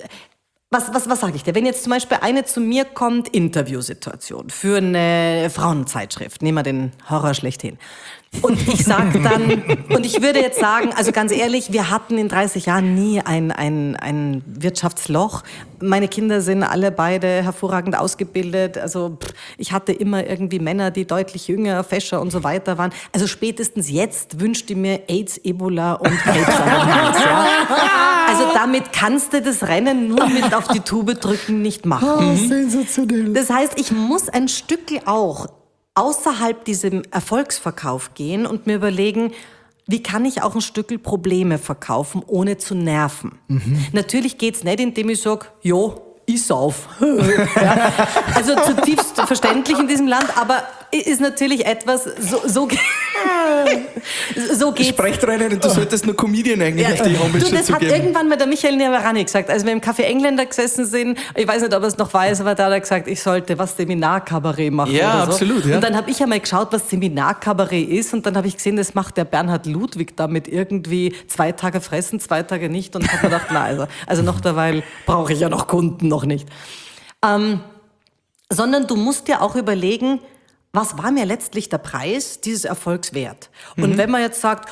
was, was, was sage ich dir? Wenn jetzt zum Beispiel eine zu mir kommt, Interviewsituation für eine Frauenzeitschrift, nehmen wir den Horror schlechthin. Und ich sage dann, und ich würde jetzt sagen, also ganz ehrlich, wir hatten in dreißig Jahren nie ein, ein, ein Wirtschaftsloch. Meine Kinder sind alle beide hervorragend ausgebildet. Also pff, ich hatte immer irgendwie Männer, die deutlich jünger, fescher und so weiter waren. Also spätestens jetzt wünschte ich mir AIDS, Ebola und Krebs an den Hals. Ja? Also damit kannst du das Rennen nur mit auf die Tube drücken nicht machen. Oh, sensationell. Das heißt, ich muss ein Stückchen auch außerhalb diesem Erfolgsverkauf gehen und mir überlegen, wie kann ich auch ein Stückel Probleme verkaufen, ohne zu nerven. Mhm. Natürlich geht's nicht, indem ich sage, jo, ich sauf. Ja, also zutiefst verständlich in diesem Land, aber ist natürlich etwas, so, so, So geht's. Sprechtrainerin, du solltest nur Comedian eigentlich auf die Homepage Du, das dazu hat geben. irgendwann mal der Michael Neverani gesagt, als wir im Café Engländer gesessen sind, ich weiß nicht, ob er es noch weiß, aber da hat er gesagt, ich sollte was Seminarkabarett machen Ja, oder so. absolut, ja. Und dann habe ich einmal geschaut, was Seminarkabarett ist und dann habe ich gesehen, das macht der Bernhard Ludwig damit irgendwie zwei Tage fressen, zwei Tage nicht und habe mir gedacht, na also, also noch derweil brauche ich ja noch Kunden, noch nicht. Ähm, sondern du musst dir auch überlegen, was war mir letztlich der Preis dieses Erfolgs wert? Und mhm. wenn man jetzt sagt,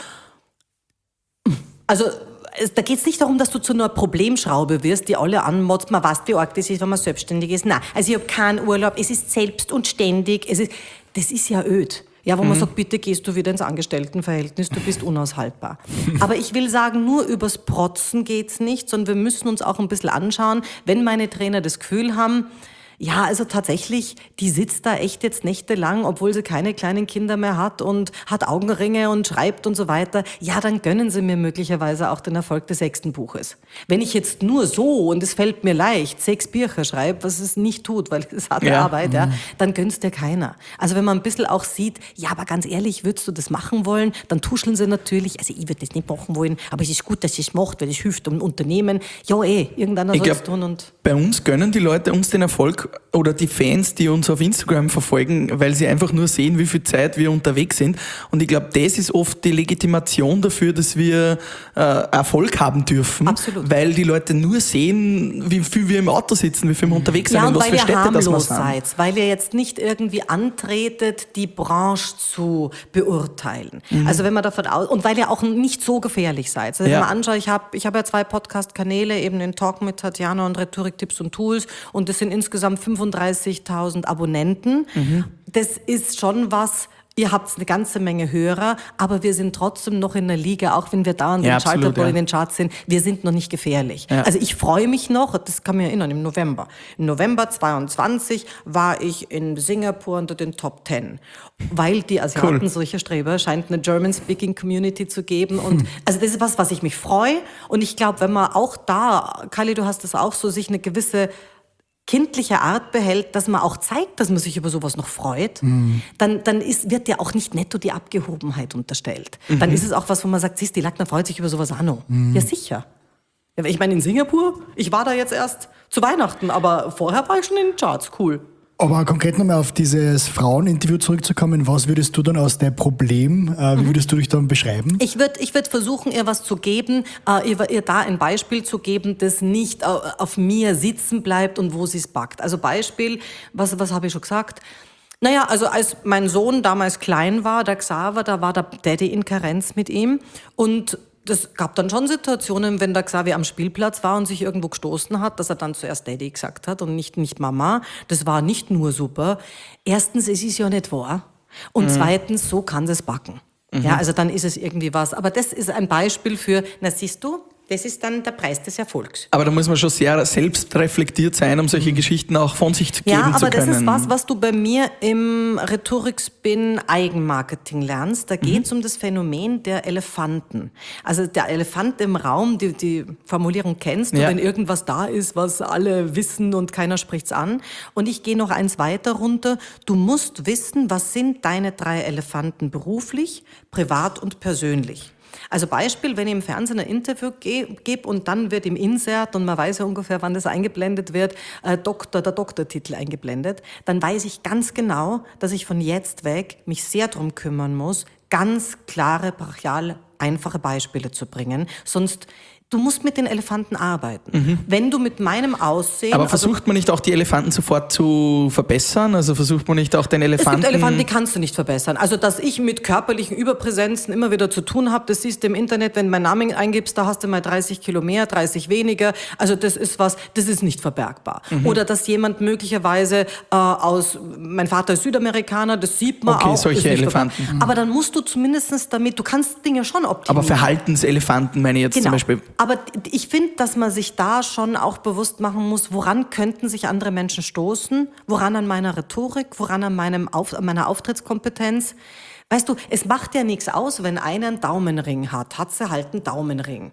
also es, da geht es nicht darum, dass du zu einer Problemschraube wirst, die alle anmotzt, man weiß, wie arg das ist, wenn man selbstständig ist. Nein, also ich habe keinen Urlaub, es ist selbst und ständig, es ist, das ist ja öd. Ja, wo mhm. man sagt, bitte gehst du wieder ins Angestelltenverhältnis, du bist unaushaltbar. Aber ich will sagen, nur übers Protzen geht's nicht, sondern wir müssen uns auch ein bisschen anschauen, wenn meine Trainer das Gefühl haben, ja, also tatsächlich, die sitzt da echt jetzt nächtelang, obwohl sie keine kleinen Kinder mehr hat und hat Augenringe und schreibt und so weiter. Ja, dann gönnen sie mir möglicherweise auch den Erfolg des sechsten Buches. Wenn ich jetzt nur so, und es fällt mir leicht, sechs Bücher schreibe, was es nicht tut, weil es harte ja. Arbeit, ja, dann gönn's dir keiner. Also wenn man ein bisschen auch sieht, ja, aber ganz ehrlich, würdest du das machen wollen, dann tuscheln sie natürlich, also ich würde das nicht machen wollen, aber es ist gut, dass sie es macht, weil es hilft um Unternehmen. Ja, eh, irgendeiner soll es tun. Und bei uns gönnen die Leute uns den Erfolg oder die Fans, die uns auf Instagram verfolgen, weil sie einfach nur sehen, wie viel Zeit wir unterwegs sind. Und ich glaube, das ist oft die Legitimation dafür, dass wir äh, Erfolg haben dürfen. Absolut. Weil die Leute nur sehen, wie viel wir im Auto sitzen, wie viel wir unterwegs sind ja, und und was weil für ihr Städte das wir harmlos sind. seid, weil ihr jetzt nicht irgendwie antretet, die Branche zu beurteilen. Mhm. Also wenn man davon aus, und weil ihr auch nicht so gefährlich seid. Also wenn Ja. man anschaut, ich habe ich hab ja zwei Podcast-Kanäle, eben den Talk mit Tatjana und Rhetorik-Tipps und Tools, und das sind insgesamt fünfunddreißigtausend Abonnenten. Mhm. Das ist schon was. Ihr habt eine ganze Menge Hörer, aber wir sind trotzdem noch in der Liga, auch wenn wir da an Ja, den absolut, Schalterboy ja. in den Charts sind. Wir sind noch nicht gefährlich. Ja. Also ich freue mich noch, das kann mich erinnern, im November. Im November zweiundzwanzig war ich in Singapur unter den Top Ten, weil die Asiaten Cool. solche Streber scheint eine German-Speaking-Community zu geben. Und hm. also das ist was, was ich mich freue. Und ich glaube, wenn man auch da, Kali, du hast das auch so, sich eine gewisse kindliche Art behält, dass man auch zeigt, dass man sich über sowas noch freut, mhm. dann, dann ist, wird ja auch nicht netto die Abgehobenheit unterstellt. Mhm. Dann ist es auch was, wo man sagt, siehst, die Lackner freut sich über sowas auch noch. Mhm. Ja, sicher. Ja, ich meine, in Singapur, ich war da jetzt erst zu Weihnachten, aber vorher war ich schon in den Charts, cool. Aber konkret nochmal auf dieses Fraueninterview zurückzukommen, was würdest du dann aus dem Problem, äh, wie würdest du dich dann beschreiben? Ich würde ich würd versuchen, ihr was zu geben, äh, ihr, ihr da ein Beispiel zu geben, das nicht äh, auf mir sitzen bleibt und wo sie es packt. Also Beispiel, was, was habe ich schon gesagt? Naja, also als mein Sohn damals klein war, der Xaver, da war der Daddy in Karenz mit ihm und das gab dann schon Situationen, wenn der Xavier am Spielplatz war und sich irgendwo gestoßen hat, dass er dann zuerst Daddy gesagt hat und nicht, nicht Mama. Das war nicht nur super. Erstens, es ist ja nicht wahr. Und mhm. zweitens, so kann es backen. Mhm. Ja, also dann ist es irgendwie was. Aber das ist ein Beispiel für, na siehst du, das ist dann der Preis des Erfolgs. Aber da muss man schon sehr selbstreflektiert sein, um solche Geschichten auch von sich geben ja, zu können. Ja, aber das ist was, was du bei mir im Rhetorik-Spin Eigenmarketing lernst. Da geht es mhm. um das Phänomen der Elefanten. Also der Elefant im Raum, die, die Formulierung kennst du, ja. wenn irgendwas da ist, was alle wissen und keiner spricht's an. Und ich gehe noch eins weiter runter. Du musst wissen, was sind deine drei Elefanten beruflich, privat und persönlich. Also Beispiel, wenn ich im Fernsehen ein Interview ge- gebe und dann wird im Insert, und man weiß ja ungefähr, wann das eingeblendet wird, äh, Doktor, der Doktortitel eingeblendet, dann weiß ich ganz genau, dass ich von jetzt weg mich sehr drum kümmern muss, ganz klare, brachial, einfache Beispiele zu bringen. Sonst, du musst mit den Elefanten arbeiten. Mhm. Wenn du mit meinem Aussehen... Aber versucht also, man nicht auch, die Elefanten sofort zu verbessern? Also versucht man nicht auch den Elefanten... Es gibt Elefanten, die kannst du nicht verbessern. Also, dass ich mit körperlichen Überpräsenzen immer wieder zu tun habe, das siehst du im Internet, wenn du meinen Namen eingibst, da hast du mal dreißig Kilo mehr, dreißig weniger. Also, das ist was, das ist nicht verbergbar. Mhm. Oder dass jemand möglicherweise äh, aus... Mein Vater ist Südamerikaner, das sieht man okay, auch. Okay, solche Elefanten. Mhm. Aber dann musst du zumindest damit... Du kannst Dinge schon optimieren. Aber Verhaltenselefanten meine ich jetzt genau. zum Beispiel... Aber ich finde, dass man sich da schon auch bewusst machen muss, woran könnten sich andere Menschen stoßen, woran an meiner Rhetorik, woran an, meinem Auf, an meiner Auftrittskompetenz. Weißt du, es macht ja nichts aus, wenn einer einen Daumenring hat, hat sie halt einen Daumenring.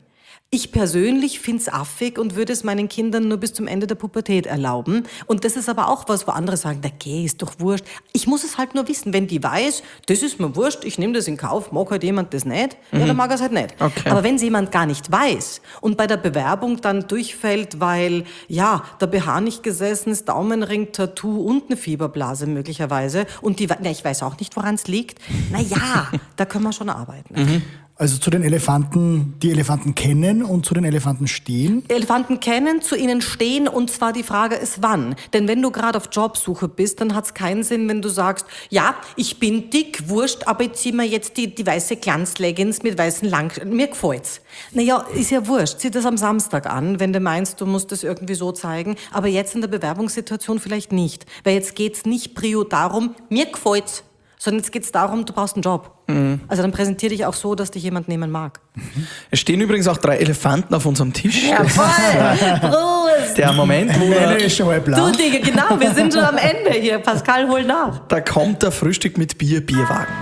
Ich persönlich finde es affig und würde es meinen Kindern nur bis zum Ende der Pubertät erlauben. Und das ist aber auch was, wo andere sagen, der Gay ist doch wurscht. Ich muss es halt nur wissen, wenn die weiß, das ist mir wurscht, ich nehme das in Kauf, mag halt jemand das nicht, mhm. ja, dann mag er es halt nicht. Okay. Aber wenn es jemand gar nicht weiß und bei der Bewerbung dann durchfällt, weil, ja, der B H nicht gesessen ist, Daumenring, Tattoo und eine Fieberblase möglicherweise und die, na, ich weiß auch nicht, woran es liegt, na ja, da können wir schon arbeiten. Mhm. Also zu den Elefanten, die Elefanten kennen und zu den Elefanten stehen? Elefanten kennen, zu ihnen stehen und zwar die Frage ist wann. Denn wenn du gerade auf Jobsuche bist, dann hat es keinen Sinn, wenn du sagst, ja, ich bin dick, wurscht, aber ich zieh mir jetzt die, die weiße Glanzleggings mit weißen Lang... Mir gefällt's. Naja, ist ja wurscht. Zieh das am Samstag an, wenn du meinst, du musst das irgendwie so zeigen. Aber jetzt in der Bewerbungssituation vielleicht nicht. Weil jetzt geht's nicht prio darum, mir gefällt's. Sondern jetzt geht es darum, du brauchst einen Job. Mhm. Also dann präsentier dich auch so, dass dich jemand nehmen mag. Mhm. Es stehen übrigens auch drei Elefanten auf unserem Tisch. Ja, voll! Prost! Der Moment, wo Meine ist schon halb blau. Du, Digga, genau, wir sind schon am Ende hier. Pascal, hol nach. Da kommt der Frühstück mit Bier, Bierwagen.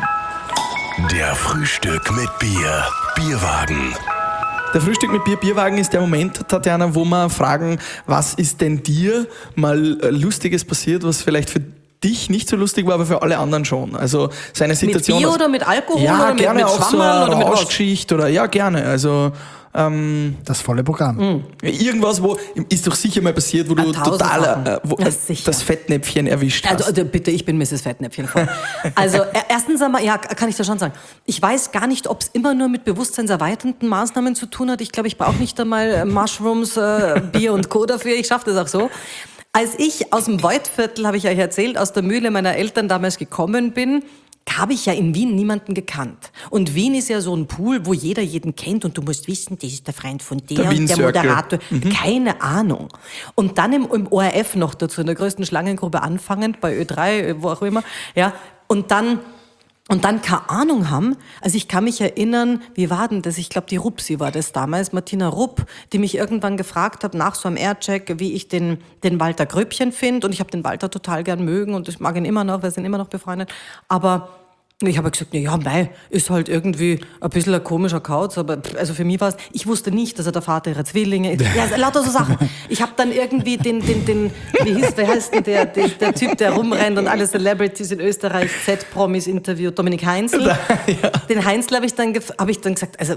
Der Frühstück mit Bier, Bierwagen. Der Frühstück mit Bier, Bierwagen ist der Moment, Tatjana, wo wir fragen, was ist denn dir mal Lustiges passiert, was vielleicht für dich nicht so lustig war, aber für alle anderen schon. Also seine Situation. Mit Bier aus, oder mit Alkohol ja, oder gerne mit, mit auch so Schwammerl eine oder mit was? Rauschgeschichte oder ja, gerne. Also ähm, das volle Programm. Mhm. Irgendwas, wo ist doch sicher mal passiert, wo du tausend total Sachen. äh, wo, Ja, äh, sicher. das Fettnäpfchen erwischt hast. Also, also bitte, ich bin Misses Fettnäpfchen voll. Also äh, erstens einmal, ja, kann ich da schon sagen, ich weiß gar nicht, ob es immer nur mit bewusstseinserweiternden Maßnahmen zu tun hat. Ich glaube, ich brauche nicht einmal äh, Mushrooms, äh, Bier und Co. dafür. Ich schaffe das auch so. Als ich aus dem Waldviertel, habe ich euch erzählt, aus der Mühle meiner Eltern damals gekommen bin, habe ich ja in Wien niemanden gekannt. Und Wien ist ja so ein Pool, wo jeder jeden kennt und du musst wissen, das ist der Freund von der, Der und der Wien-Circle. Moderator. Mhm. Keine Ahnung. Und dann im, im O R F noch dazu, in der größten Schlangengrube anfangend, bei Ö drei, wo auch immer. Ja. Und dann... Und dann keine Ahnung haben, also ich kann mich erinnern, wie war denn das? Ich glaube, die Rupsi war das damals, Martina Rupp, die mich irgendwann gefragt hat, nach so einem Aircheck, wie ich den, den Walter Gröbchen finde. Und ich habe den Walter total gern mögen und ich mag ihn immer noch, wir sind immer noch befreundet. Aber ich habe gesagt, na ja, mei, ist halt irgendwie ein bisschen ein komischer Kauz, aber also für mich war es, ich wusste nicht, dass er der Vater ihrer Zwillinge ist. Ja, lauter so Sachen. Ich habe dann irgendwie den, den, den, wie hieß, wer heißt denn der, der, der Typ, der rumrennt und alle Celebrities in Österreich, Z-Promis interviewt, Dominik Heinzl. Ja. Den Heinzl habe ich dann, habe ich dann gesagt, also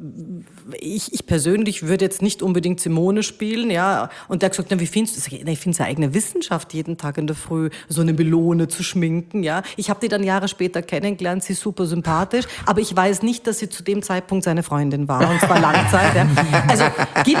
ich, ich persönlich würde jetzt nicht unbedingt Simone spielen, ja. Und der hat gesagt, na, wie findest du das? Ich finde es eine eigene Wissenschaft, jeden Tag in der Früh so eine Melone zu schminken, ja. Ich habe die dann Jahre später kennengelernt. Sie ist super sympathisch, aber ich weiß nicht, dass sie zu dem Zeitpunkt seine Freundin war, und zwar Langzeit. Ja. Also gibt,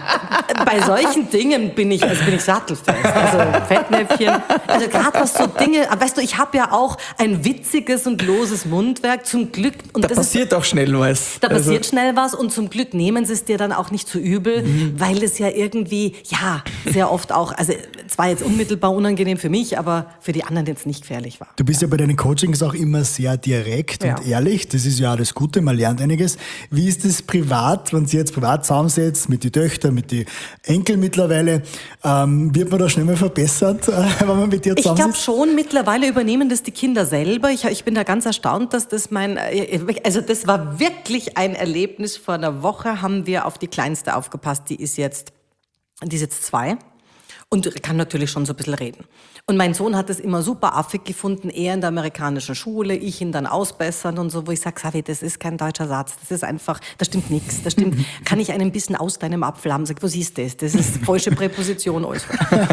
bei solchen Dingen bin ich, also bin ich sattelfest. Also Fettnäpfchen, also gerade was so Dinge, weißt du, ich habe ja auch ein witziges und loses Mundwerk, zum Glück. Und da das passiert ist, auch schnell was. Da also. passiert schnell was und zum Glück nehmen sie es dir dann auch nicht zu übel, mhm. weil es ja irgendwie, ja, sehr oft auch, also zwar jetzt unmittelbar unangenehm für mich, aber für die anderen jetzt nicht gefährlich war. Du bist ja bei deinen Coachings auch immer sehr direkt ja. und ehrlich. Das ist ja das Gute, man lernt einiges. Wie ist es privat, wenn Sie jetzt privat zusammensetzt, mit den Töchtern, mit den Enkeln mittlerweile? Ähm, wird man da schnell mal verbessert, äh, wenn man mit dir zusammensitzt? Ich glaube schon, mittlerweile übernehmen das die Kinder selber. Ich, ich bin da ganz erstaunt, dass das mein, also das war wirklich ein Erlebnis. Vor einer Woche haben wir auf die Kleinste aufgepasst. Die ist jetzt, die ist jetzt zwei. Und kann natürlich schon so ein bisschen reden. Und mein Sohn hat es immer super affig gefunden, er in der amerikanischen Schule, ich ihn dann ausbessern und so, wo ich sage, Savi, das ist kein deutscher Satz, das ist einfach, da stimmt nichts, da stimmt, kann ich einen bisschen aus deinem Apfel haben? Sag, was ist das? Das ist falsche Präposition, alles.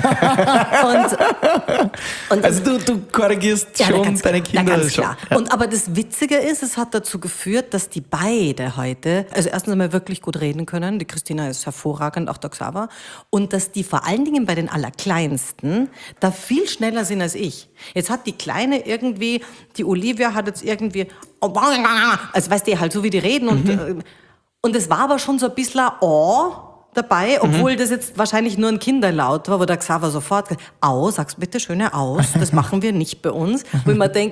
und, und also du, du korrigierst ja, schon ganz, deine Kinder. Ja, ganz schon. klar. Ja. Und, aber das Witzige ist, es hat dazu geführt, dass die beide heute, also erstens einmal wirklich gut reden können, die Christina ist hervorragend, auch der Xaver, und dass die vor allen Dingen bei den Allerkleinsten da viel schneller sind als ich. Jetzt hat die Kleine irgendwie, die Olivia hat jetzt irgendwie, also weißt du, halt so wie die reden und, mhm. und es war aber schon so ein bisschen ein Oh dabei, obwohl mhm. das jetzt wahrscheinlich nur ein Kinderlaut war, wo der Xaver sofort, au, sag's bitte schön aus, das machen wir nicht bei uns. Wo ich mir denke,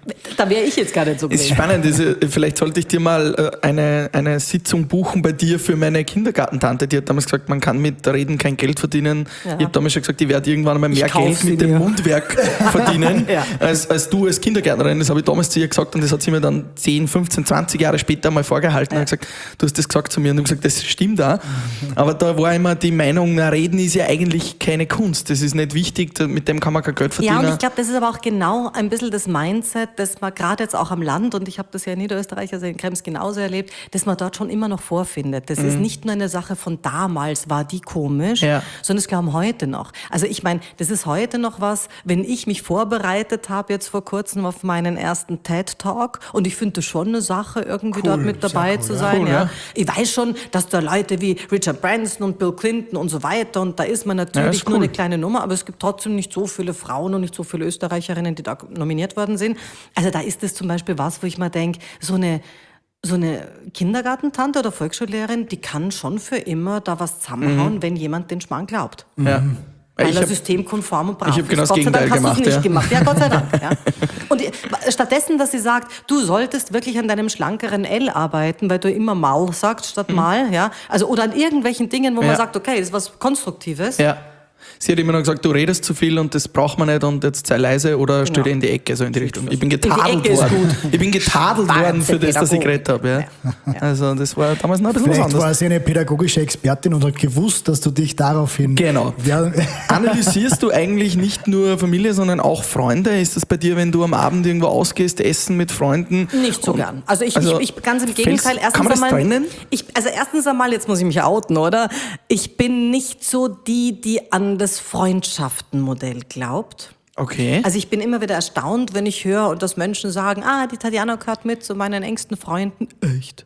Da wäre ich jetzt gar nicht so Ist blöd. spannend. Ist, vielleicht sollte ich dir mal äh, eine, eine Sitzung buchen bei dir für meine Kindergartentante. Die hat damals gesagt, man kann mit Reden kein Geld verdienen. Ja. Ich habe damals schon gesagt, ich werde irgendwann einmal mehr Ich kauf Geld sie mit dem mir. Mundwerk verdienen, Ja. als, als du als Kindergärtnerin. Das habe ich damals zu ihr gesagt und das hat sie mir dann zehn, fünfzehn, zwanzig Jahre später mal vorgehalten und hat gesagt, du hast das gesagt zu mir und ich habe gesagt, das stimmt auch. Aber da war immer die Meinung, na, Reden ist ja eigentlich keine Kunst. Das ist nicht wichtig, mit dem kann man kein Geld verdienen. Ja, und ich glaube, das ist aber auch genau ein bisschen das Mindset, dass man gerade jetzt auch am Land, und ich habe das ja in Niederösterreich, also in Krems genauso erlebt, dass man dort schon immer noch vorfindet. Das mhm. ist nicht nur eine Sache von damals, war die komisch, ja. sondern es glauben heute noch. Also ich meine, das ist heute noch was, wenn ich mich vorbereitet habe, jetzt vor kurzem auf meinen ersten TED-Talk, und ich finde das schon eine Sache, irgendwie Cool, dort mit dabei cool, zu ja. sein. Cool, ja. ja. Ich weiß schon, dass da Leute wie Richard Branson und Bill Clinton und so weiter, und da ist man Ja, natürlich ist cool. nur eine kleine Nummer, aber es gibt trotzdem nicht so viele Frauen und nicht so viele Österreicherinnen, die da nominiert worden sind. Also da ist das zum Beispiel was, wo ich mir denke, so eine, so eine Kindergartentante oder Volksschullehrerin, die kann schon für immer da was zusammenhauen, mhm. wenn jemand den Schmarrn glaubt. Ja. Weil Ich er hab- systemkonform und brav ich hab genau ist. das Gott sei Dank Gegenteil hast du es nicht gemacht, gemacht. Ja, Gott sei Dank. Ja. Und die- stattdessen, dass sie sagt, du solltest wirklich an deinem schlankeren L arbeiten, weil du immer mal sagst statt mal, ja, also oder an irgendwelchen Dingen, wo Ja. man sagt, okay, das ist was Konstruktives. Ja. Sie hat immer noch gesagt, du redest zu viel und das braucht man nicht und jetzt sei leise oder stell dir in die Ecke, so in die Richtung. Ich bin getadelt Ecke ist worden. Ich bin getadelt worden für das, dass ich Pädagogik. geredet habe. Ja. Also das war damals noch ein bisschen was Vielleicht anderes. war sie eine pädagogische Expertin und hat gewusst, dass du dich daraufhin... Genau. Ja, Analysierst du eigentlich nicht nur Familie, sondern auch Freunde? Ist das bei dir, wenn du am Abend irgendwo ausgehst, essen mit Freunden? Nicht so Und- gern. Also ich, also ich, ich ganz im fällst- Gegenteil. Erstens kann man das einmal, trennen? Ich, also erstens einmal, jetzt muss ich mich outen, oder? Ich bin nicht so die, die an das Freundschaftenmodell glaubt. Okay. Also ich bin immer wieder erstaunt, wenn ich höre und dass Menschen sagen, ah, die Tatjana gehört mit zu meinen engsten Freunden. Echt?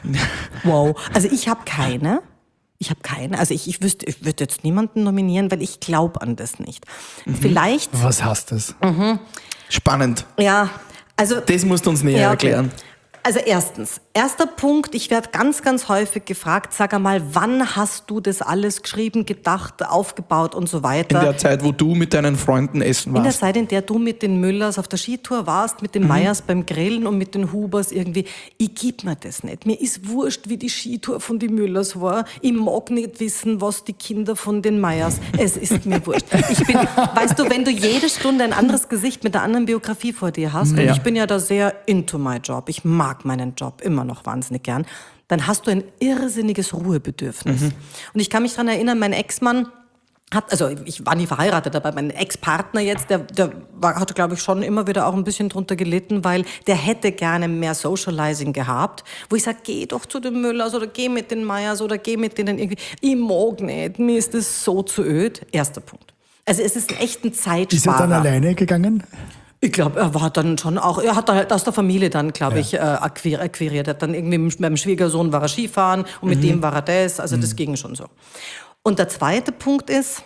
Wow. Also ich habe keine. Ich habe keine. Also ich, ich wüsste, ich würde jetzt niemanden nominieren, weil ich glaube an das nicht. Mhm. Vielleicht, was heißt das? Spannend. ja, also... Das musst du uns näher Ja, okay. erklären. Also erstens, erster Punkt, ich werde ganz, ganz häufig gefragt, sag einmal, wann hast du das alles geschrieben, gedacht, aufgebaut und so weiter? In der Zeit, wo du mit deinen Freunden essen In der warst. Zeit, in der du mit den Müllers auf der Skitour warst, mit den Meyers beim Grillen und mit den Hubers irgendwie, ich gib mir das nicht. Mir ist wurscht, wie die Skitour von den Müllers war. Ich mag nicht wissen, was die Kinder von den Meyers. Es ist mir wurscht. Ich bin, weißt du, wenn du jede Stunde ein anderes Gesicht mit einer anderen Biografie vor dir hast, und Ja. ich bin ja da sehr into my job, ich mag meinen Job immer noch wahnsinnig gern, dann hast du ein irrsinniges Ruhebedürfnis. Und ich kann mich daran erinnern, mein Ex-Mann hat, also ich war nie verheiratet, aber mein Ex-Partner jetzt, der, der war, hat, glaube ich, schon immer wieder auch ein bisschen drunter gelitten, weil der hätte gerne mehr Socializing gehabt, wo ich sage, geh doch zu den Müllers oder geh mit den Meyers oder geh mit denen irgendwie. Ich mag nicht, mir ist das so zu öd. Erster Punkt. Also es ist echt ein Ist er Zeitsparer. dann alleine gegangen? Ich glaube, er war dann schon auch, er hat halt aus der Familie dann, glaube Ja. ich, äh, akquir- akquiriert. Er hat dann irgendwie mit meinem Schwiegersohn war er Skifahren und mit dem war er das. Also das ging schon so. Und der zweite Punkt ist,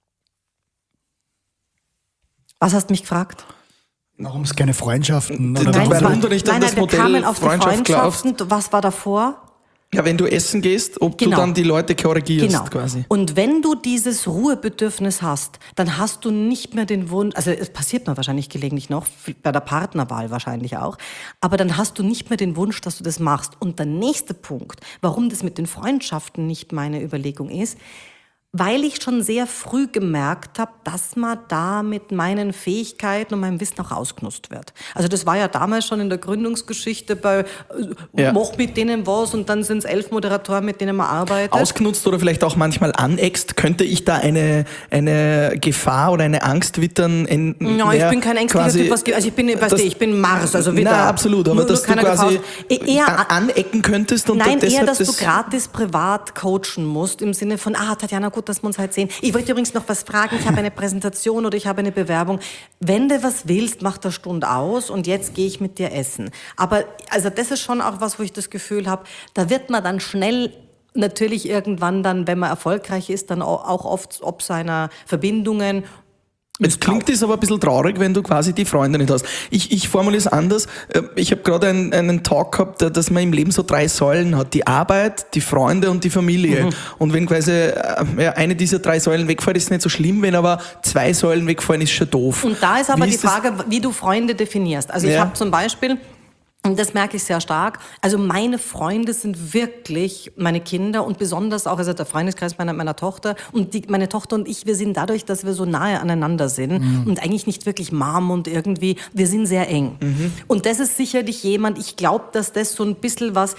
was hast du mich gefragt? Warum es keine Freundschaften? Nein, Oder Nein, warum- warum es du nicht an nein, das nein, wir Modell kamen auf die Freundschaft glaubst? Freundschaften. Was war davor? Ja, wenn du essen gehst, ob Genau. du dann die Leute korrigierst Genau. quasi. Und wenn du dieses Ruhebedürfnis hast, dann hast du nicht mehr den Wunsch, also es passiert mir wahrscheinlich gelegentlich noch, bei der Partnerwahl wahrscheinlich auch, aber dann hast du nicht mehr den Wunsch, dass du das machst. Und der nächste Punkt, warum das mit den Freundschaften nicht meine Überlegung ist, weil ich schon sehr früh gemerkt habe, dass man da mit meinen Fähigkeiten und meinem Wissen auch ausgenutzt wird. Also das war ja damals schon in der Gründungsgeschichte bei äh, Ja. mach mit denen was und dann sind es elf Moderatoren, mit denen man arbeitet. Ausgenutzt oder vielleicht auch manchmal aneckst, könnte ich da eine, eine Gefahr oder eine Angst wittern? In, Ja, ich bin kein ängstlicher quasi, Typ, was geht. Also ich bin, weißt dass- du, ich bin Mars, also wieder. Na, absolut, aber nur, dass nur du keiner quasi Gefahr. Eher, an- anecken könntest und nein, deshalb eher, dass das du gratis privat coachen musst, im Sinne von, ah, Tatjana, gut, dass wir uns halt sehen. Ich wollte übrigens noch was fragen, ich habe eine Präsentation oder ich habe eine Bewerbung. Wenn du was willst, mach der Stunde aus und jetzt gehe ich mit dir essen. Aber also das ist schon auch was, wo ich das Gefühl habe, da wird man dann schnell natürlich irgendwann dann, wenn man erfolgreich ist, dann auch oft ob seiner Verbindungen Jetzt klingt es aber ein bisschen traurig, wenn du quasi die Freunde nicht hast. Ich, ich formuliere es anders. Ich habe gerade einen, einen Talk gehabt, dass man im Leben so drei Säulen hat. Die Arbeit, die Freunde und die Familie. Mhm. Und wenn quasi ja, eine dieser drei Säulen wegfällt, ist es nicht so schlimm. Wenn aber zwei Säulen wegfallen, ist schon doof. Und da ist aber wie die ist Frage, wie du Freunde definierst. Also ja. ich habe zum Beispiel... Und das merke ich sehr stark. Also meine Freunde sind wirklich meine Kinder und besonders auch also der Freundeskreis meiner, meiner Tochter. Und die, meine Tochter und ich, wir sind dadurch, dass wir so nahe aneinander sind mhm. und eigentlich nicht wirklich Mom und irgendwie, wir sind sehr eng. Mhm. Und das ist sicherlich jemand, ich glaube, dass das so ein bisschen was...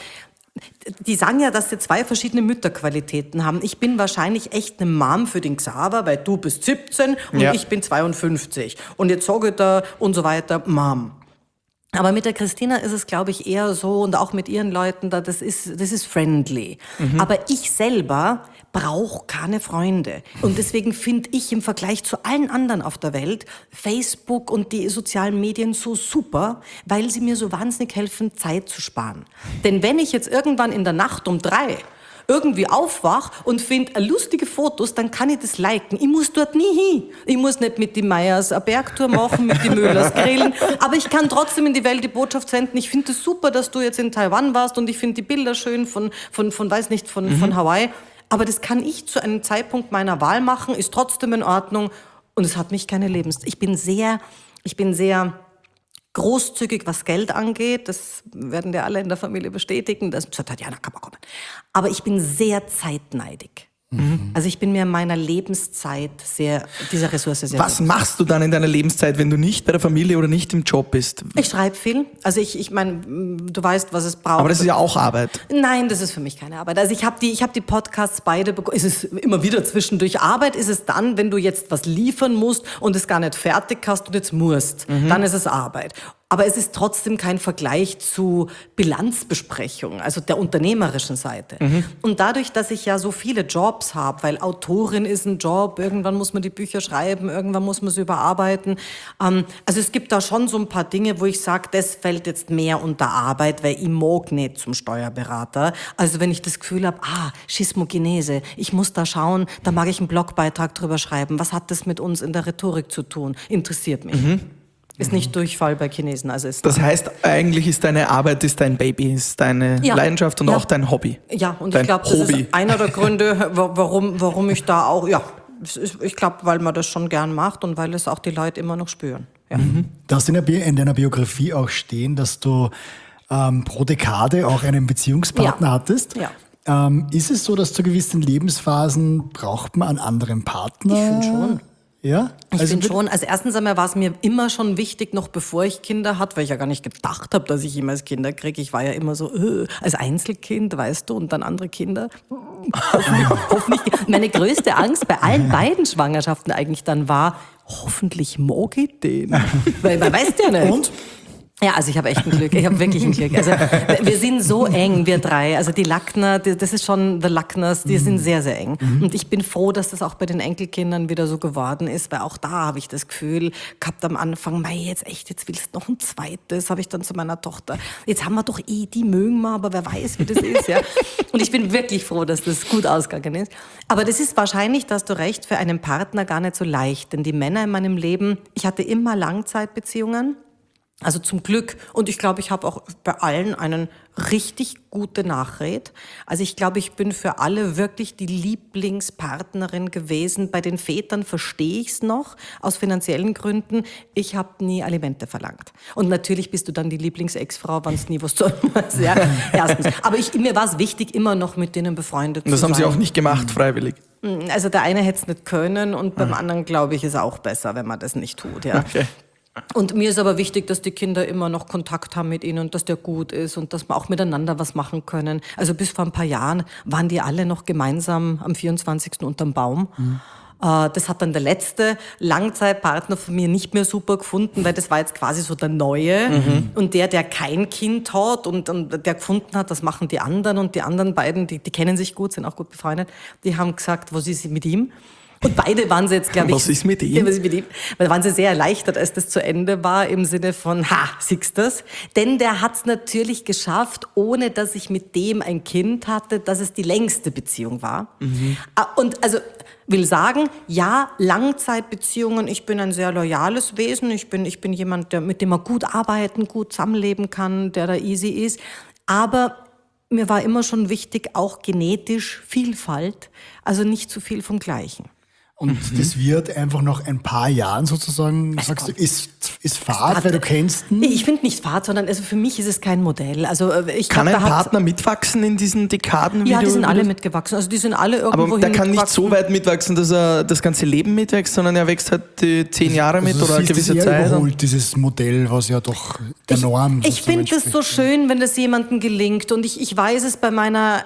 Die sagen ja, dass sie zwei verschiedene Mütterqualitäten haben. Ich bin wahrscheinlich echt eine Mom für den Xaver, weil du bist siebzehn und ja. ich bin zweiundfünfzig. Und jetzt sage ich da und so weiter, Mom. Aber mit der Christina ist es, glaube ich, eher so und auch mit ihren Leuten, da das ist, das ist friendly. Mhm. Aber ich selber brauche keine Freunde. Und deswegen finde ich im Vergleich zu allen anderen auf der Welt Facebook und die sozialen Medien so super, weil sie mir so wahnsinnig helfen, Zeit zu sparen. Denn wenn ich jetzt irgendwann in der Nacht um drei irgendwie aufwach und finde lustige Fotos, dann kann ich das liken. Ich muss dort nie hin. Ich muss nicht mit den Meyers eine Bergtour machen, mit den Müllers grillen, aber ich kann trotzdem in die Welt die Botschaft senden. Ich finde es super, dass du jetzt in Taiwan warst und ich finde die Bilder schön von, von, von weiß nicht, von, mhm. von Hawaii. Aber das kann ich zu einem Zeitpunkt meiner Wahl machen, ist trotzdem in Ordnung und es hat mich keine Lebens... Ich bin sehr, ich bin sehr... großzügig, was Geld angeht. Das werden wir alle in der Familie bestätigen. Das sagt Tatjana, kann man kommen. Aber ich bin sehr zeitneidig. Mhm. Also ich bin mir in meiner Lebenszeit sehr, dieser Ressource sehr Was bewusst. Machst du dann in deiner Lebenszeit, wenn du nicht bei der Familie oder nicht im Job bist? Ich schreibe viel. Also ich, ich meine, du weißt, was es braucht. Aber das ist ja auch Arbeit. Nein, das ist für mich keine Arbeit. Also ich habe die, ich habe die Podcasts beide bekommen. Ist es immer wieder zwischendurch Arbeit? Ist es dann, wenn du jetzt was liefern musst und es gar nicht fertig hast und jetzt musst? Mhm. Dann ist es Arbeit. Aber es ist trotzdem kein Vergleich zu Bilanzbesprechung, also der unternehmerischen Seite. Mhm. Und dadurch, dass ich ja so viele Jobs habe, weil Autorin ist ein Job, irgendwann muss man die Bücher schreiben, irgendwann muss man sie überarbeiten. Ähm, also es gibt da schon so ein paar Dinge, wo ich sage, das fällt jetzt mehr unter Arbeit, weil ich mag nicht zum Steuerberater. Also wenn ich das Gefühl habe, ah, Schismogenese, ich muss da schauen, da mag ich einen Blogbeitrag drüber schreiben. Was hat das mit uns in der Rhetorik zu tun? Interessiert mich. Mhm. Ist nicht Durchfall bei Chinesen. Also ist das heißt, eigentlich ist deine Arbeit ist dein Baby, ist deine ja. Leidenschaft und ja. auch dein Hobby. Ja, und dein ich glaube, das ist einer der Gründe, warum, warum ich da auch, ja, ich glaube, weil man das schon gern macht und weil es auch die Leute immer noch spüren. Ja. Mhm. Du hast in, der Bi- in deiner Biografie auch stehen, dass du ähm, pro Dekade auch einen Beziehungspartner ja. hattest. Ja. Ähm, ist es so, dass zu gewissen Lebensphasen braucht man einen anderen Partner? Ich finde schon. Ja? Ich also finde schon, also erstens einmal war es mir immer schon wichtig, noch bevor ich Kinder hatte, weil ich ja gar nicht gedacht habe, dass ich jemals Kinder kriege. Ich war ja immer so, äh, als Einzelkind, weißt du, und dann andere Kinder. hoffentlich, hoffentlich. Meine größte Angst bei allen beiden Schwangerschaften eigentlich dann war, hoffentlich mag ich den. Weil man weiß ja nicht. Und? Ja, also ich habe echt ein Glück. Ich habe wirklich ein Glück. Also wir sind so eng, wir drei. Also die Lackner, die, das ist schon the Lackners, die mhm. sind sehr, sehr eng. Mhm. Und ich bin froh, dass das auch bei den Enkelkindern wieder so geworden ist, weil auch da habe ich das Gefühl gehabt am Anfang, mei, jetzt echt, jetzt willst du noch ein zweites, habe ich dann zu meiner Tochter. Jetzt haben wir doch eh, die mögen wir, aber wer weiß, wie das ist, ja. Und ich bin wirklich froh, dass das gut ausgegangen ist. Aber das ist wahrscheinlich, da hast du recht, für einen Partner gar nicht so leicht. Denn die Männer in meinem Leben, ich hatte immer Langzeitbeziehungen. Also zum Glück. Und ich glaube, ich habe auch bei allen einen richtig gute Nachrede. Also ich glaube, ich bin für alle wirklich die Lieblingspartnerin gewesen. Bei den Vätern verstehe ich es noch, aus finanziellen Gründen. Ich habe nie Alimente verlangt. Und natürlich bist du dann die Lieblings-Ex-Frau, wenn es nie was zu hast. Ja, erstens. Aber ich, mir war es wichtig, immer noch mit denen befreundet zu sein. Das haben Sie auch nicht gemacht, freiwillig? Also der eine hätte es nicht können und beim ah. anderen, glaube ich, ist es auch besser, wenn man das nicht tut. Ja. Okay. Und mir ist aber wichtig, dass die Kinder immer noch Kontakt haben mit ihnen und dass der gut ist und dass wir auch miteinander was machen können. Also bis vor ein paar Jahren waren die alle noch gemeinsam am vierundzwanzigsten unterm Baum. Mhm. Das hat dann der letzte Langzeitpartner von mir nicht mehr super gefunden, weil das war jetzt quasi so der Neue. Mhm. Und der, der kein Kind hat und, und der gefunden hat, das machen die anderen. Und die anderen beiden, die, die kennen sich gut, sind auch gut befreundet, die haben gesagt, was ist mit ihm? Und beide waren sie jetzt, glaube ich... Was ist mit ihm? Was ist mit ihm? Weil waren sie sehr erleichtert, als das zu Ende war, im Sinne von, ha, siehst du das? Denn der hat es natürlich geschafft, ohne dass ich mit dem ein Kind hatte, dass es die längste Beziehung war. Mhm. Und also Will sagen, ja, Langzeitbeziehungen, ich bin ein sehr loyales Wesen, ich bin, ich bin jemand, der, mit dem man gut arbeiten, gut zusammenleben kann, der da easy ist. Aber mir war immer schon wichtig, auch genetisch Vielfalt, also nicht zu viel vom Gleichen. Und mhm. das wird einfach nach ein paar Jahren sozusagen, es sagst kommt. du, ist, ist Fahrt, weil du kennst ihn? Ich finde nicht Fahrt, sondern also für mich ist es kein Modell. Also ich kann glaub, ein Partner mitwachsen in diesen Dekaden? Ja, wie die du, sind wie alle du? mitgewachsen. Also die sind alle irgendwo Aber der kann nicht so weit mitwachsen, dass er das ganze Leben mitwächst, sondern er wächst halt die zehn Jahre mit also oder eine gewisse das Zeit. Überholt dieses Modell, was ja doch der Norm Ich, ich finde es so schön, wenn das jemandem gelingt. Und ich, ich weiß es bei meiner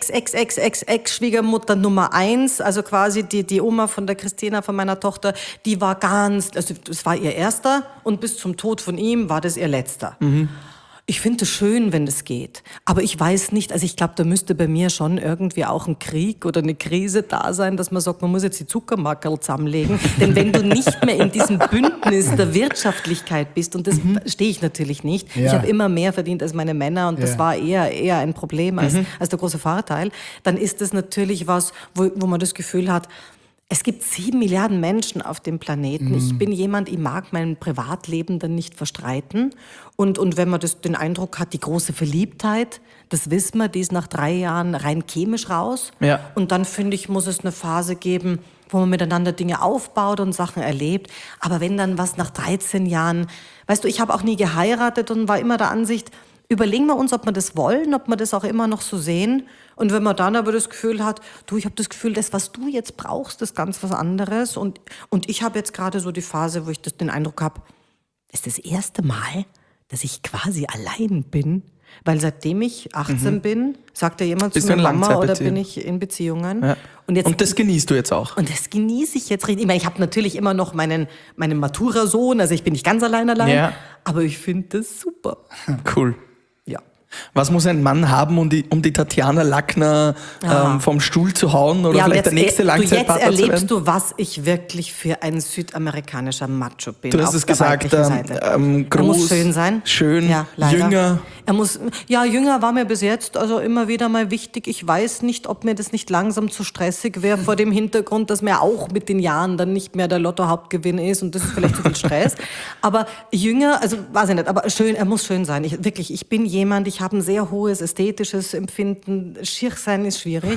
Ex-Ex-Ex-Ex-Ex-Schwiegermutter Nummer eins, also quasi die, die Oma von der Christina, von meiner Tochter, die war ganz, also das war ihr erster und bis zum Tod von ihm war das ihr letzter. Mhm. Ich finde es schön, wenn das geht. Aber ich weiß nicht, also ich glaube, da müsste bei mir schon irgendwie auch ein Krieg oder eine Krise da sein, dass man sagt, man muss jetzt die Zuckermackerl zusammenlegen. Denn wenn du nicht mehr in diesem Bündnis der Wirtschaftlichkeit bist, und das mhm. stehe ich natürlich nicht, ja. ich habe immer mehr verdient als meine Männer und ja. das war eher, eher ein Problem als, mhm. als der große Vorteil, dann ist das natürlich was, wo, wo man das Gefühl hat, es gibt sieben Milliarden Menschen auf dem Planeten. Mm. Ich bin jemand, ich mag mein Privatleben dann nicht verstreiten. Und, und wenn man das, den Eindruck hat, die große Verliebtheit, das wissen wir, die ist nach drei Jahren rein chemisch raus. Ja. Und dann, finde ich, muss es eine Phase geben, wo man miteinander Dinge aufbaut und Sachen erlebt. Aber wenn dann was nach dreizehn Jahren, weißt du, ich habe auch nie geheiratet und war immer der Ansicht, überlegen wir uns, ob wir das wollen, ob wir das auch immer noch so sehen. Und wenn man dann aber das Gefühl hat, du, ich habe das Gefühl, das, was du jetzt brauchst, ist ganz was anderes. Und, und ich habe jetzt gerade so die Phase, wo ich das, den Eindruck habe, das ist das erste Mal, dass ich quasi allein bin. Weil seitdem ich achtzehn mhm. bin, sagt ja jemand Bist zu mir, Mama, oder bin ich in Beziehungen. Ja. Und, jetzt, und das genießt du jetzt auch? Und das genieße ich jetzt richtig. Ich meine, ich habe natürlich immer noch meinen, meinen Matura-Sohn, also ich bin nicht ganz allein allein, ja. aber ich finde das super. Cool. Ja. Was muss ein Mann haben, um die, um die Tatjana Lackner ja. ähm, vom Stuhl zu hauen oder ja, vielleicht der nächste Langzeitpartner zu werden? Jetzt erlebst du, was ich wirklich für ein südamerikanischer Macho bin. Du hast es gesagt, ähm, ähm, groß, er muss schön sein. Schön, ja, jünger. Er muss, ja, jünger war mir bis jetzt also immer wieder mal wichtig. Ich weiß nicht, ob mir das nicht langsam zu stressig wäre vor dem Hintergrund, dass mir auch mit den Jahren dann nicht mehr der Lotto-Hauptgewinn ist und das ist vielleicht zu viel Stress. Aber jünger, also weiß ich nicht, aber schön, er muss schön sein. Ich, wirklich, ich bin jemand, ich habe ein sehr hohes ästhetisches Empfinden. Schier sein ist schwierig.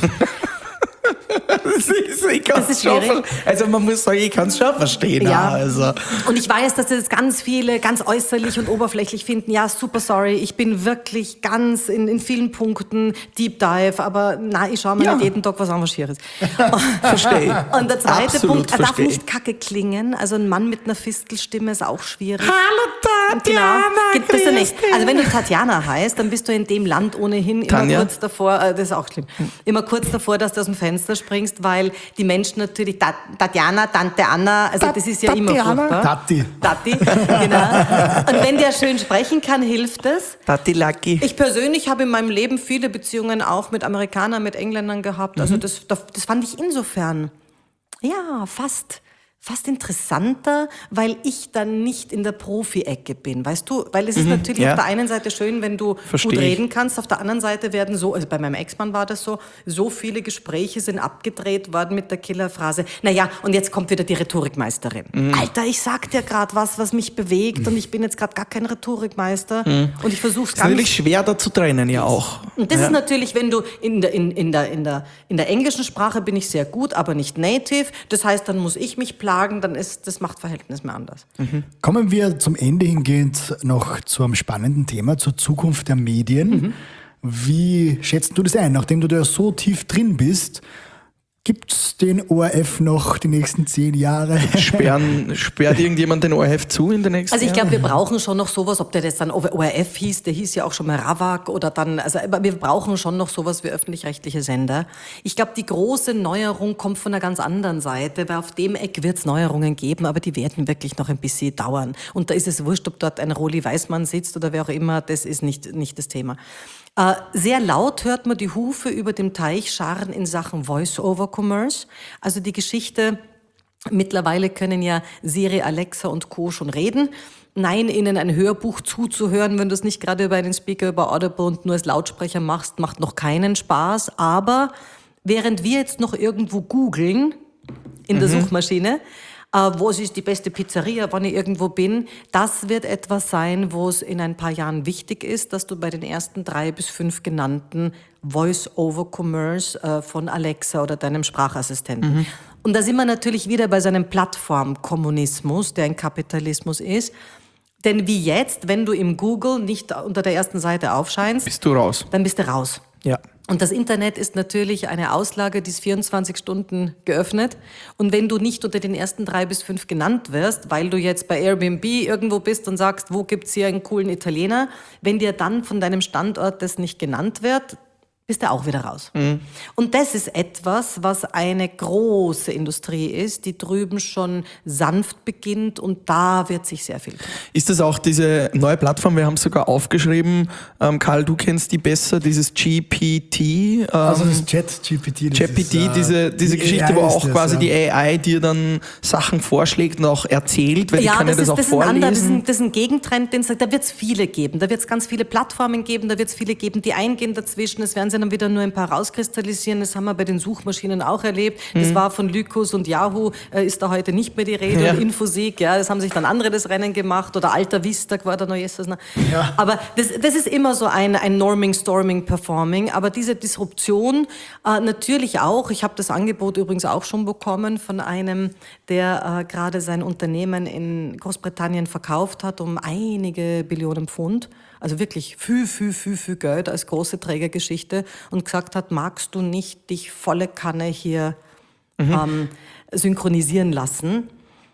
Das ist, ich kann's das ist schwierig. Schon, also man muss sagen, ich kann es schon verstehen. Ja. Also. Und ich weiß, dass das ganz viele ganz äußerlich und oberflächlich finden. Ja, super sorry, ich bin wirklich ganz in, in vielen Punkten Deep Dive, aber nein, ich schaue mir ja. nicht jeden Tag was Engagiert. Verstehe. Und der zweite Absolut Punkt, er darf versteh. nicht kacke klingen. Also ein Mann mit einer Fistelstimme ist auch schwierig. Hallo Tatjana, genau. Bist du nicht. Also wenn du Tatjana heißt, dann bist du in dem Land ohnehin immer Tanja? kurz davor, äh, das ist auch schlimm, immer kurz davor, dass du aus dem Fenster springst, weil die Menschen natürlich, Tat, Tatjana, Tante Anna, also das ist ja immer furchtbar. Tati. Tati, genau. Und wenn der schön sprechen kann, hilft es. Tati Lucky. Ich persönlich habe in meinem Leben viele Beziehungen auch mit Amerikanern, mit Engländern gehabt. Also das, das, das fand ich insofern, ja, fast... fast interessanter, weil ich dann nicht in der Profi-Ecke bin, weißt du? Weil es ist mhm, natürlich ja. auf der einen Seite schön, wenn du Versteh gut reden ich. kannst, auf der anderen Seite werden so, also bei meinem Ex-Mann war das so, so viele Gespräche sind abgedreht worden mit der Killerphrase, naja, und jetzt kommt wieder die Rhetorikmeisterin. Mhm. Alter, ich sag dir gerade was, was mich bewegt mhm. und ich bin jetzt gerade gar kein Rhetorikmeister mhm. und ich versuche es ganz... Das ist natürlich schwer da zu trennen, ja auch. Und das ja. ist natürlich, wenn du in der, in, in, der, in, der, in der englischen Sprache bin ich sehr gut, aber nicht native, das heißt, dann muss ich mich plagen, dann ist das Machtverhältnis mehr anders. Mhm. Kommen wir zum Ende hingehend noch zu einem spannenden Thema, zur Zukunft der Medien. Mhm. Wie schätzt du das ein, nachdem du da so tief drin bist? Gibt es den O R F noch die nächsten zehn Jahre? Sperren, sperrt irgendjemand den O R F zu in den nächsten Jahren? Also ich glaube, wir brauchen schon noch sowas, ob der jetzt dann O R F hieß, der hieß ja auch schon mal Ravak oder dann, also wir brauchen schon noch sowas wie öffentlich-rechtliche Sender. Ich glaube, die große Neuerung kommt von einer ganz anderen Seite, weil auf dem Eck wird es Neuerungen geben, aber die werden wirklich noch ein bisschen dauern. Und da ist es wurscht, ob dort ein Roli Weißmann sitzt oder wer auch immer, das ist nicht, nicht das Thema. Äh, sehr laut hört man die Hufe über dem Teich scharren in Sachen Voice-over-Commerce. Also die Geschichte, mittlerweile können ja Siri, Alexa und Co. schon reden. Nein, ihnen ein Hörbuch zuzuhören, wenn du es nicht gerade über einen Speaker, über Audible und nur als Lautsprecher machst, macht noch keinen Spaß. Aber während wir jetzt noch irgendwo googeln, in der mhm. Suchmaschine. Uh, wo ist die beste Pizzeria, wann ich irgendwo bin. Das wird etwas sein, wo es in ein paar Jahren wichtig ist, dass du bei den ersten drei bis fünf genannten Voice-over-Commerce uh, von Alexa oder deinem Sprachassistenten. Mhm. Und da sind wir natürlich wieder bei so einem Plattformkommunismus, der ein Kapitalismus ist. Denn wie jetzt, wenn du im Google nicht unter der ersten Seite aufscheinst, bist du raus. Dann bist du raus. Ja. Und das Internet ist natürlich eine Auslage, die ist vierundzwanzig Stunden geöffnet. Und wenn du nicht unter den ersten drei bis fünf genannt wirst, weil du jetzt bei Airbnb irgendwo bist und sagst, wo gibt's hier einen coolen Italiener, wenn dir dann von deinem Standort das nicht genannt wird, bist du auch wieder raus. Mhm. Und das ist etwas, was eine große Industrie ist, die drüben schon sanft beginnt und da wird sich sehr viel tun. Ist das auch diese neue Plattform, wir haben es sogar aufgeschrieben, ähm, Karl, du kennst die besser, dieses G P T. Ähm, also das Chat-G P T. G P T, diese, diese die Geschichte, A I wo auch das, quasi ja. die A I dir dann Sachen vorschlägt und auch erzählt, weil ja, die können das, das ist, auch das vorlesen. Ist ein, das, ist ein, das ist ein Gegentrend, den, da wird es viele geben. Da wird es ganz viele Plattformen geben, da wird es viele geben, die eingehen dazwischen. Es werden dann wieder nur ein paar rauskristallisieren. Das haben wir bei den Suchmaschinen auch erlebt. Das mhm. war von Lycos und Yahoo, äh, ist da heute nicht mehr die Rede. Ja. Und Infosig, ja, das haben sich dann andere das Rennen gemacht. Oder Alta Vista war da noch jetzt. Ja. Aber das, das ist immer so ein, ein Norming, Storming, Performing. Aber diese Disruption äh, natürlich auch. Ich habe das Angebot übrigens auch schon bekommen von einem, der äh, gerade sein Unternehmen in Großbritannien verkauft hat um einige Billionen Pfund. Also wirklich viel, viel, viel, viel Geld als große Trägergeschichte und gesagt hat, magst du nicht dich volle Kanne hier mhm. ähm, synchronisieren lassen?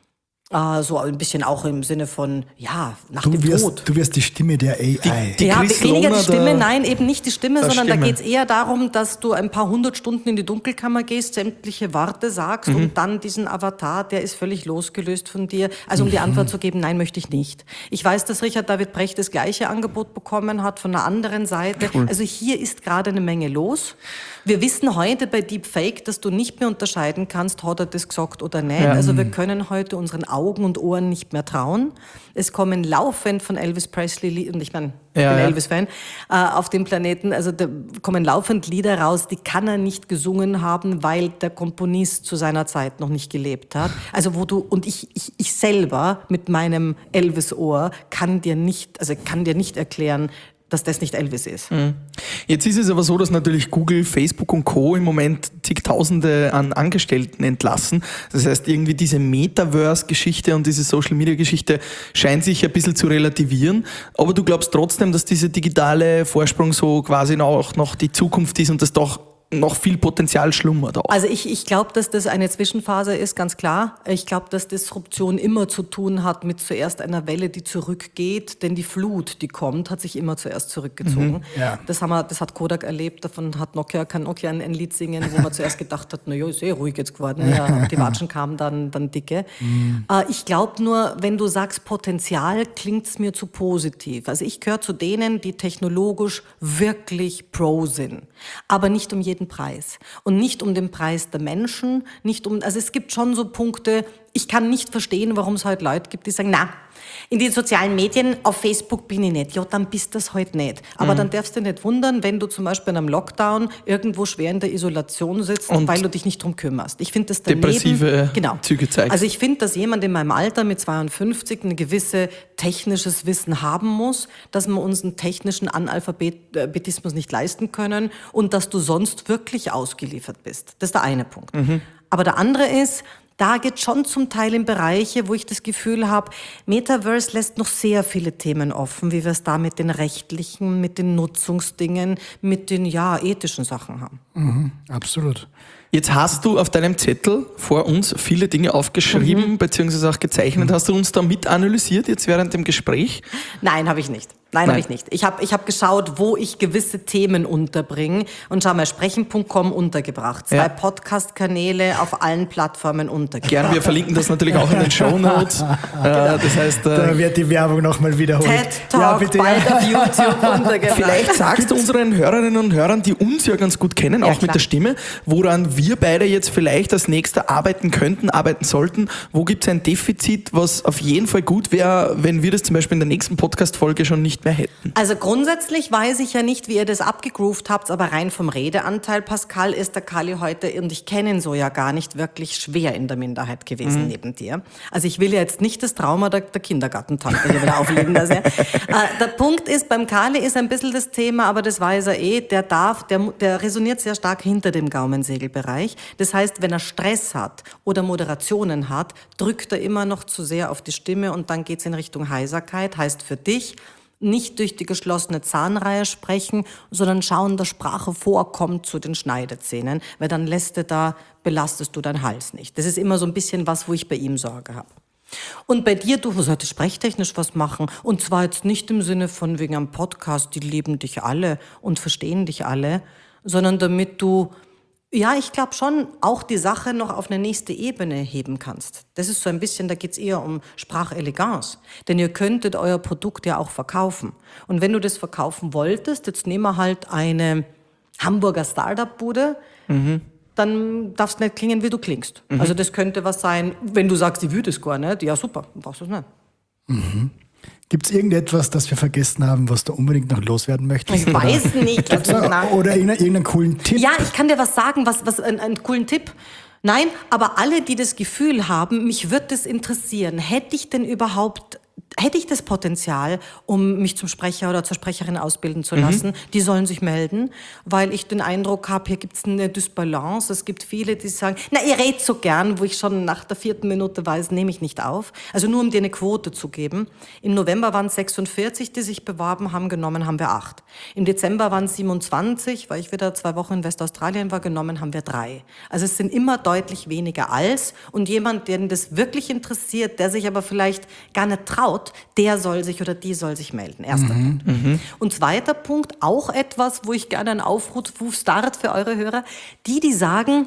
Äh, so ein bisschen auch im Sinne von, ja, nach du dem wirst, Tod. Du wirst die Stimme der A I. Die, die ja, Chris weniger die Stimme, nein, eben nicht die Stimme, sondern Stimme. Da geht es eher darum, dass du ein paar hundert Stunden in die Dunkelkammer gehst, sämtliche Worte sagst mhm. und dann diesen Avatar, der ist völlig losgelöst von dir. Also um mhm. die Antwort zu geben, nein, möchte ich nicht. Ich weiß, dass Richard David Brecht das gleiche Angebot bekommen hat von einer anderen Seite. Cool. Also hier ist gerade eine Menge los. Wir wissen heute bei Deepfake, dass du nicht mehr unterscheiden kannst, hat er das gesagt oder nicht. Ja. Also wir können heute unseren Augen und Ohren nicht mehr trauen. Es kommen laufend von Elvis Presley, und ich meine, ich ja, bin ja. Elvis-Fan, äh, auf dem Planeten, also da kommen laufend Lieder raus, die kann er nicht gesungen haben, weil der Komponist zu seiner Zeit noch nicht gelebt hat. Also wo du, und ich, ich, ich selber mit meinem Elvis-Ohr kann dir nicht, also kann dir nicht erklären, dass das nicht Elvis ist. Jetzt ist es aber so, dass natürlich Google, Facebook und Co. im Moment zigtausende an Angestellten entlassen. Das heißt, irgendwie diese Metaverse-Geschichte und diese Social-Media-Geschichte scheint sich ein bisschen zu relativieren. Aber du glaubst trotzdem, dass dieser digitale Vorsprung so quasi auch noch die Zukunft ist und das doch noch viel Potenzial schlummert auch. Also ich, ich glaube, dass das eine Zwischenphase ist, ganz klar. Ich glaube, dass Disruption immer zu tun hat mit zuerst einer Welle, die zurückgeht, denn die Flut, die kommt, hat sich immer zuerst zurückgezogen. Mhm, ja. Das haben wir, das hat Kodak erlebt, davon hat Nokia, kann Nokia ein, ein Lied singen, wo man zuerst gedacht hat, na ja, ist eh ruhig jetzt geworden. Ja, die Watschen kamen dann, dann dicke. Mhm. Äh, ich glaube nur, wenn du sagst Potenzial, klingt es mir zu positiv. Also ich gehöre zu denen, die technologisch wirklich pro sind, aber nicht um jeden Preis. Und nicht um den Preis der Menschen, nicht um, also es gibt schon so Punkte, ich kann nicht verstehen, warum es halt Leute gibt, die sagen, na, in den sozialen Medien, auf Facebook bin ich nicht. Ja, dann bist du das halt nicht. Aber mhm. dann darfst du dich nicht wundern, wenn du zum Beispiel in einem Lockdown irgendwo schwer in der Isolation sitzt, und weil du dich nicht drum kümmerst. Ich finde das daneben, depressive genau. Züge zeigt. Also ich finde, dass jemand in meinem Alter mit zweiundfünfzig ein gewisses technisches Wissen haben muss, dass wir uns einen technischen Analphabetismus nicht leisten können und dass du sonst wirklich ausgeliefert bist. Das ist der eine Punkt. Mhm. Aber der andere ist, da geht schon zum Teil in Bereiche, wo ich das Gefühl habe, Metaverse lässt noch sehr viele Themen offen, wie wir es da mit den rechtlichen, mit den Nutzungsdingen, mit den ja ethischen Sachen haben. Mhm, absolut. Jetzt hast du auf deinem Zettel vor uns viele Dinge aufgeschrieben, mhm. beziehungsweise auch gezeichnet. Mhm. Hast du uns da mit analysiert jetzt während dem Gespräch? Nein, habe ich nicht. Nein, Nein. habe ich nicht. Ich habe ich hab geschaut, wo ich gewisse Themen unterbringe und schau mal, sprechen punkt com untergebracht. Zwei ja. Podcast-Kanäle auf allen Plattformen untergebracht. Gerne, wir verlinken das natürlich auch in den Shownotes. Genau. Das heißt, da wird die Werbung nochmal wiederholt. TED Talk, ja, bitte, bald ja. auf YouTube untergebracht. Vielleicht sagst du unseren Hörerinnen und Hörern, die uns ja ganz gut kennen, ja, auch klar. mit der Stimme, woran wir beide jetzt vielleicht als Nächster arbeiten könnten, arbeiten sollten? Wo gibt es ein Defizit, was auf jeden Fall gut wäre, wenn wir das zum Beispiel in der nächsten Podcast-Folge schon nicht mehr hätten? Also grundsätzlich weiß ich ja nicht, wie ihr das abgegroovt habt, aber rein vom Redeanteil, Pascal, ist der Kali heute, und ich kenne ihn so ja gar nicht, wirklich schwer in der Minderheit gewesen mhm. neben dir. Also ich will ja jetzt nicht das Trauma der, der Kindergartentante hier wieder auflegen. Dass er, äh, der Punkt ist, beim Kali ist ein bisschen das Thema, aber das weiß er eh, der darf, der, der resoniert sehr stark hinter dem Gaumensegelbereich. Das heißt, wenn er Stress hat oder Moderationen hat, drückt er immer noch zu sehr auf die Stimme und dann geht's in Richtung Heiserkeit. Heißt für dich, nicht durch die geschlossene Zahnreihe sprechen, sondern schauen, dass Sprache vorkommt zu den Schneidezähnen, weil dann lässt du da, belastest du deinen Hals nicht. Das ist immer so ein bisschen was, wo ich bei ihm Sorge habe. Und bei dir, du solltest sprechtechnisch was machen. Und zwar jetzt nicht im Sinne von wegen einem Podcast, die lieben dich alle und verstehen dich alle, sondern damit du, ja, ich glaube schon, auch die Sache noch auf eine nächste Ebene heben kannst. Das ist so ein bisschen, da geht's eher um Spracheleganz. Denn ihr könntet euer Produkt ja auch verkaufen. Und wenn du das verkaufen wolltest, jetzt nehmen wir halt eine Hamburger Startup-Bude, mhm. dann darfst du nicht klingen, wie du klingst. Mhm. Also das könnte was sein, wenn du sagst, ich will das gar nicht, ja super, dann brauchst du es nicht. Mhm. Gibt es irgendetwas, das wir vergessen haben, was du unbedingt noch loswerden möchtest? Ich weiß nicht. Lass mich nach. Oder irgendeinen, irgendeinen coolen Tipp? Ja, ich kann dir was sagen, was, was einen, einen coolen Tipp. Nein, aber alle, die das Gefühl haben, mich wird das interessieren, hätte ich denn überhaupt... Hätte ich das Potenzial, um mich zum Sprecher oder zur Sprecherin ausbilden zu lassen, mhm. die sollen sich melden, weil ich den Eindruck habe, hier gibt es eine Dysbalance. Es gibt viele, die sagen, na, ihr redet so gern, wo ich schon nach der vierten Minute weiß, nehme ich nicht auf. Also nur um dir eine Quote zu geben. Im November waren es sechsundvierzig, die sich beworben haben, genommen haben wir acht. Im Dezember waren es siebenundzwanzig, weil ich wieder zwei Wochen in Westaustralien war, genommen haben wir drei. Also es sind immer deutlich weniger als. Und jemand, den das wirklich interessiert, der sich aber vielleicht gar nicht traut, der soll sich oder die soll sich melden. Erster mhm, Punkt. Mhm. Und zweiter Punkt, auch etwas, wo ich gerne einen Aufruf start für eure Hörer. Die, die sagen,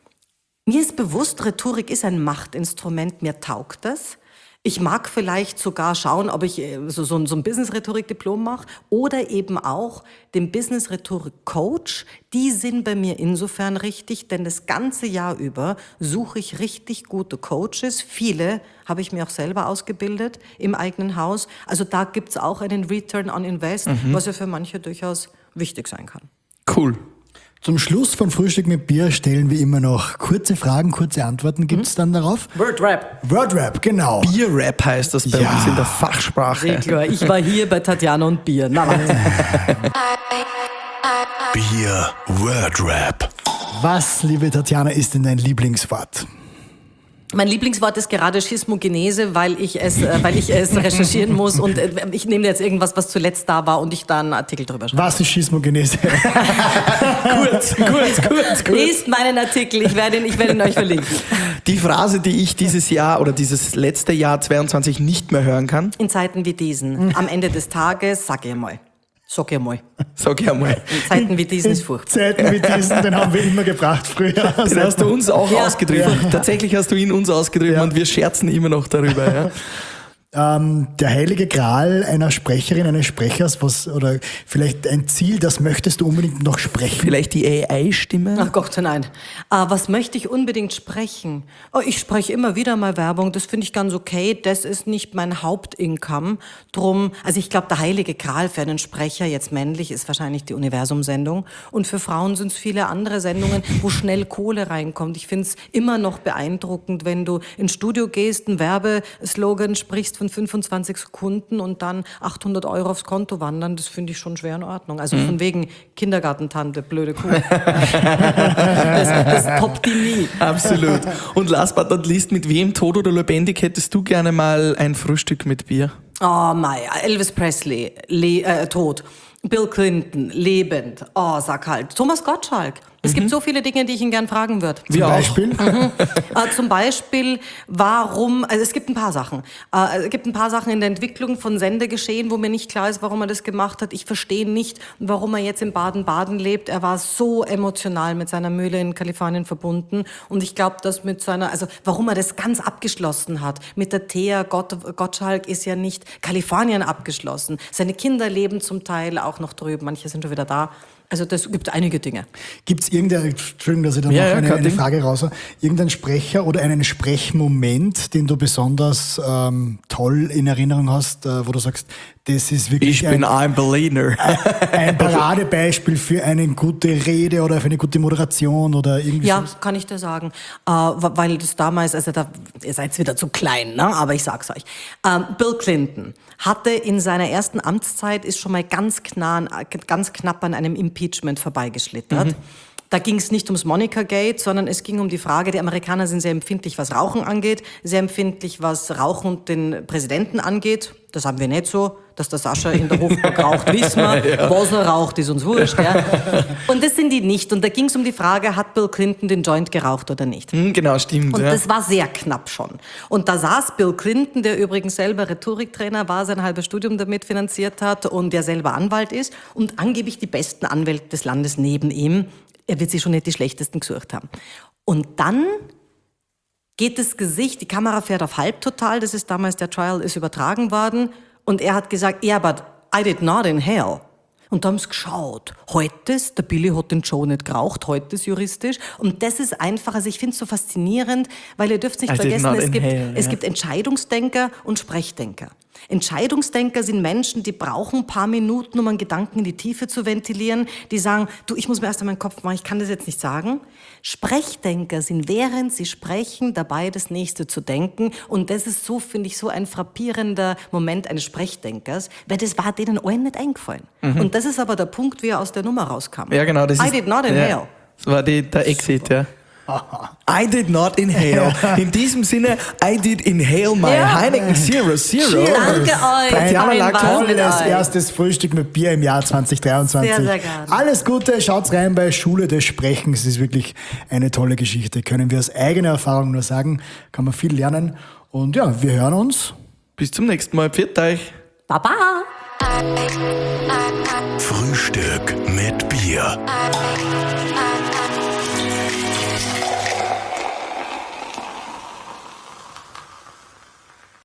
mir ist bewusst, Rhetorik ist ein Machtinstrument, mir taugt das. Ich mag vielleicht sogar schauen, ob ich so, so, so ein Business-Rhetorik-Diplom mache oder eben auch den Business-Rhetorik-Coach. Die sind bei mir insofern richtig, denn das ganze Jahr über suche ich richtig gute Coaches. Viele habe ich mir auch selber ausgebildet im eigenen Haus. Also da gibt es auch einen Return on Invest, mhm. was ja für manche durchaus wichtig sein kann. Cool. Zum Schluss von Frühstück mit Bier stellen wir immer noch kurze Fragen, kurze Antworten. Gibt es dann darauf? Wordrap. Wordrap, genau. Bierrap heißt das bei Ja. uns in der Fachsprache. Sehr klar. Ich war hier bei Tatjana und Bier. Na, warte. Bier Wordrap. Was, liebe Tatjana, ist denn dein Lieblingswort? Mein Lieblingswort ist gerade Schismogenese, weil ich es, äh, weil ich es recherchieren muss und äh, ich nehme jetzt irgendwas, was zuletzt da war und ich da einen Artikel drüber schreibe. Was ist Schismogenese? kurz, kurz, kurz, kurz. Lest meinen Artikel, ich werde ihn, ich werde ihn euch verlinken. Die Phrase, die ich dieses Jahr oder dieses letzte Jahr zweiundzwanzig nicht mehr hören kann. In Zeiten wie diesen, am Ende des Tages, sag ich mal. Sag ich mal. Sag ich einmal. In Zeiten wie diesen ist furchtbar. Zeiten wie diesen, den haben wir immer gebracht früher. Den hast du uns auch Ja. ausgedrückt. Ja. Tatsächlich hast du ihn uns ausgedrückt Ja. und wir scherzen immer noch darüber. Ja. Ähm, der heilige Gral einer Sprecherin, eines Sprechers, was, oder vielleicht ein Ziel, das möchtest du unbedingt noch sprechen? Vielleicht die A I-Stimme? Ach Gott, nein. Äh, was möchte ich unbedingt sprechen? Oh, ich spreche immer wieder mal Werbung, das finde ich ganz okay. Das ist nicht mein Hauptincome. Drum, also ich glaube, der heilige Gral für einen Sprecher, jetzt männlich, ist wahrscheinlich die Universum-Sendung. Und für Frauen sind es viele andere Sendungen, wo schnell Kohle reinkommt. Ich finde es immer noch beeindruckend, wenn du ins Studio gehst, einen Werbeslogan sprichst von fünfundzwanzig Sekunden und dann achthundert Euro aufs Konto wandern, das finde ich schon schwer in Ordnung. Also von wegen Kindergartentante, blöde Kuh. das, das toppt die nie. Absolut. Und last but not least, mit wem, tot oder lebendig, hättest du gerne mal ein Frühstück mit Bier? Oh mei, Elvis Presley, le- äh, tot. Bill Clinton, lebend. Oh, sag halt. Thomas Gottschalk. Es gibt so viele Dinge, die ich ihn gern fragen würde. Zum Wir auch. Beispiel? Mhm. Äh, zum Beispiel, warum, also es gibt ein paar Sachen. Äh, es gibt ein paar Sachen in der Entwicklung von Sendegeschehen, wo mir nicht klar ist, warum er das gemacht hat. Ich verstehe nicht, warum er jetzt in Baden-Baden lebt. Er war so emotional mit seiner Mühle in Kalifornien verbunden. Und ich glaube, dass mit seiner, also warum er das ganz abgeschlossen hat. Mit der Thea Gott, Gottschalk ist ja nicht Kalifornien abgeschlossen. Seine Kinder leben zum Teil auch noch drüben. Manche sind schon wieder da. Also das gibt einige Dinge. Gibt es irgendeine, Entschuldigung, dass ich da Ja, noch ja, eine, kein eine Ding. Frage raus habe, irgendeinen Sprecher oder einen Sprechmoment, den du besonders ähm, toll in Erinnerung hast, äh, wo du sagst, das ist wirklich Ich bin ein, ein Berliner. ein Paradebeispiel für eine gute Rede oder für eine gute Moderation oder irgendwie Ja, sowas? kann ich dir sagen. Äh, weil das damals, also da, ihr seid wieder zu klein, ne? Aber ich sag's euch. Ähm, Bill Clinton hatte in seiner ersten Amtszeit, ist schon mal ganz, knapp, ganz knapp an einem Impeachment vorbeigeschlittert. Mhm. Da ging es nicht ums Monica-Gate, sondern es ging um die Frage, die Amerikaner sind sehr empfindlich, was Rauchen angeht, sehr empfindlich, was Rauchen und den Präsidenten angeht. Das haben wir nicht so, dass der Sascha in der Hofburg raucht, wissen wir. Ja. Was er raucht, ist uns wurscht. Ja. Und das sind die nicht. Und da ging es um die Frage, hat Bill Clinton den Joint geraucht oder nicht? Hm, genau, stimmt. Und ja. das war sehr knapp schon. Und da saß Bill Clinton, der übrigens selber Rhetoriktrainer war, sein halbes Studium damit finanziert hat und der selber Anwalt ist und angeblich die besten Anwälte des Landes neben ihm. Er wird sich schon nicht die schlechtesten gesucht haben. Und dann geht das Gesicht, die Kamera fährt auf halbtotal, das ist damals, der Trial ist übertragen worden. Und er hat gesagt, yeah, but I did not inhale. Und da haben sie geschaut. Heute ist, der Billy hat den Joe nicht geraucht, heute ist juristisch. Und das ist einfach, also ich finde es so faszinierend, weil ihr dürft nicht I did vergessen, not es gibt, inhale, es ja. gibt Entscheidungsdenker und Sprechdenker. Entscheidungsdenker sind Menschen, die brauchen ein paar Minuten, um einen Gedanken in die Tiefe zu ventilieren. Die sagen, du, ich muss mir erst einmal meinen Kopf machen, ich kann das jetzt nicht sagen. Sprechdenker sind, während sie sprechen, dabei das Nächste zu denken. Und das ist so, finde ich, so ein frappierender Moment eines Sprechdenkers, weil das war denen allen nicht eingefallen. Mhm. Und das ist aber der Punkt, wie er aus der Nummer rauskam. Ja, genau. Das I ist, did not inhale. Ja, das war die, der Exit, ja. I did not inhale. In diesem Sinne, I did inhale my Ja. Heineken Zero Zero. Danke euch. Tatjana Ein Lack, Wahnsinn mit tolles euch. erstes Frühstück mit Bier im Jahr zwanzig dreiundzwanzig. Sehr, sehr gerne. Alles Gute, schaut's rein bei Schule des Sprechens. Es ist wirklich eine tolle Geschichte. Können wir aus eigener Erfahrung nur sagen. Kann man viel lernen. Und ja, wir hören uns. Bis zum nächsten Mal. Pfiat euch. Baba. Frühstück mit Bier.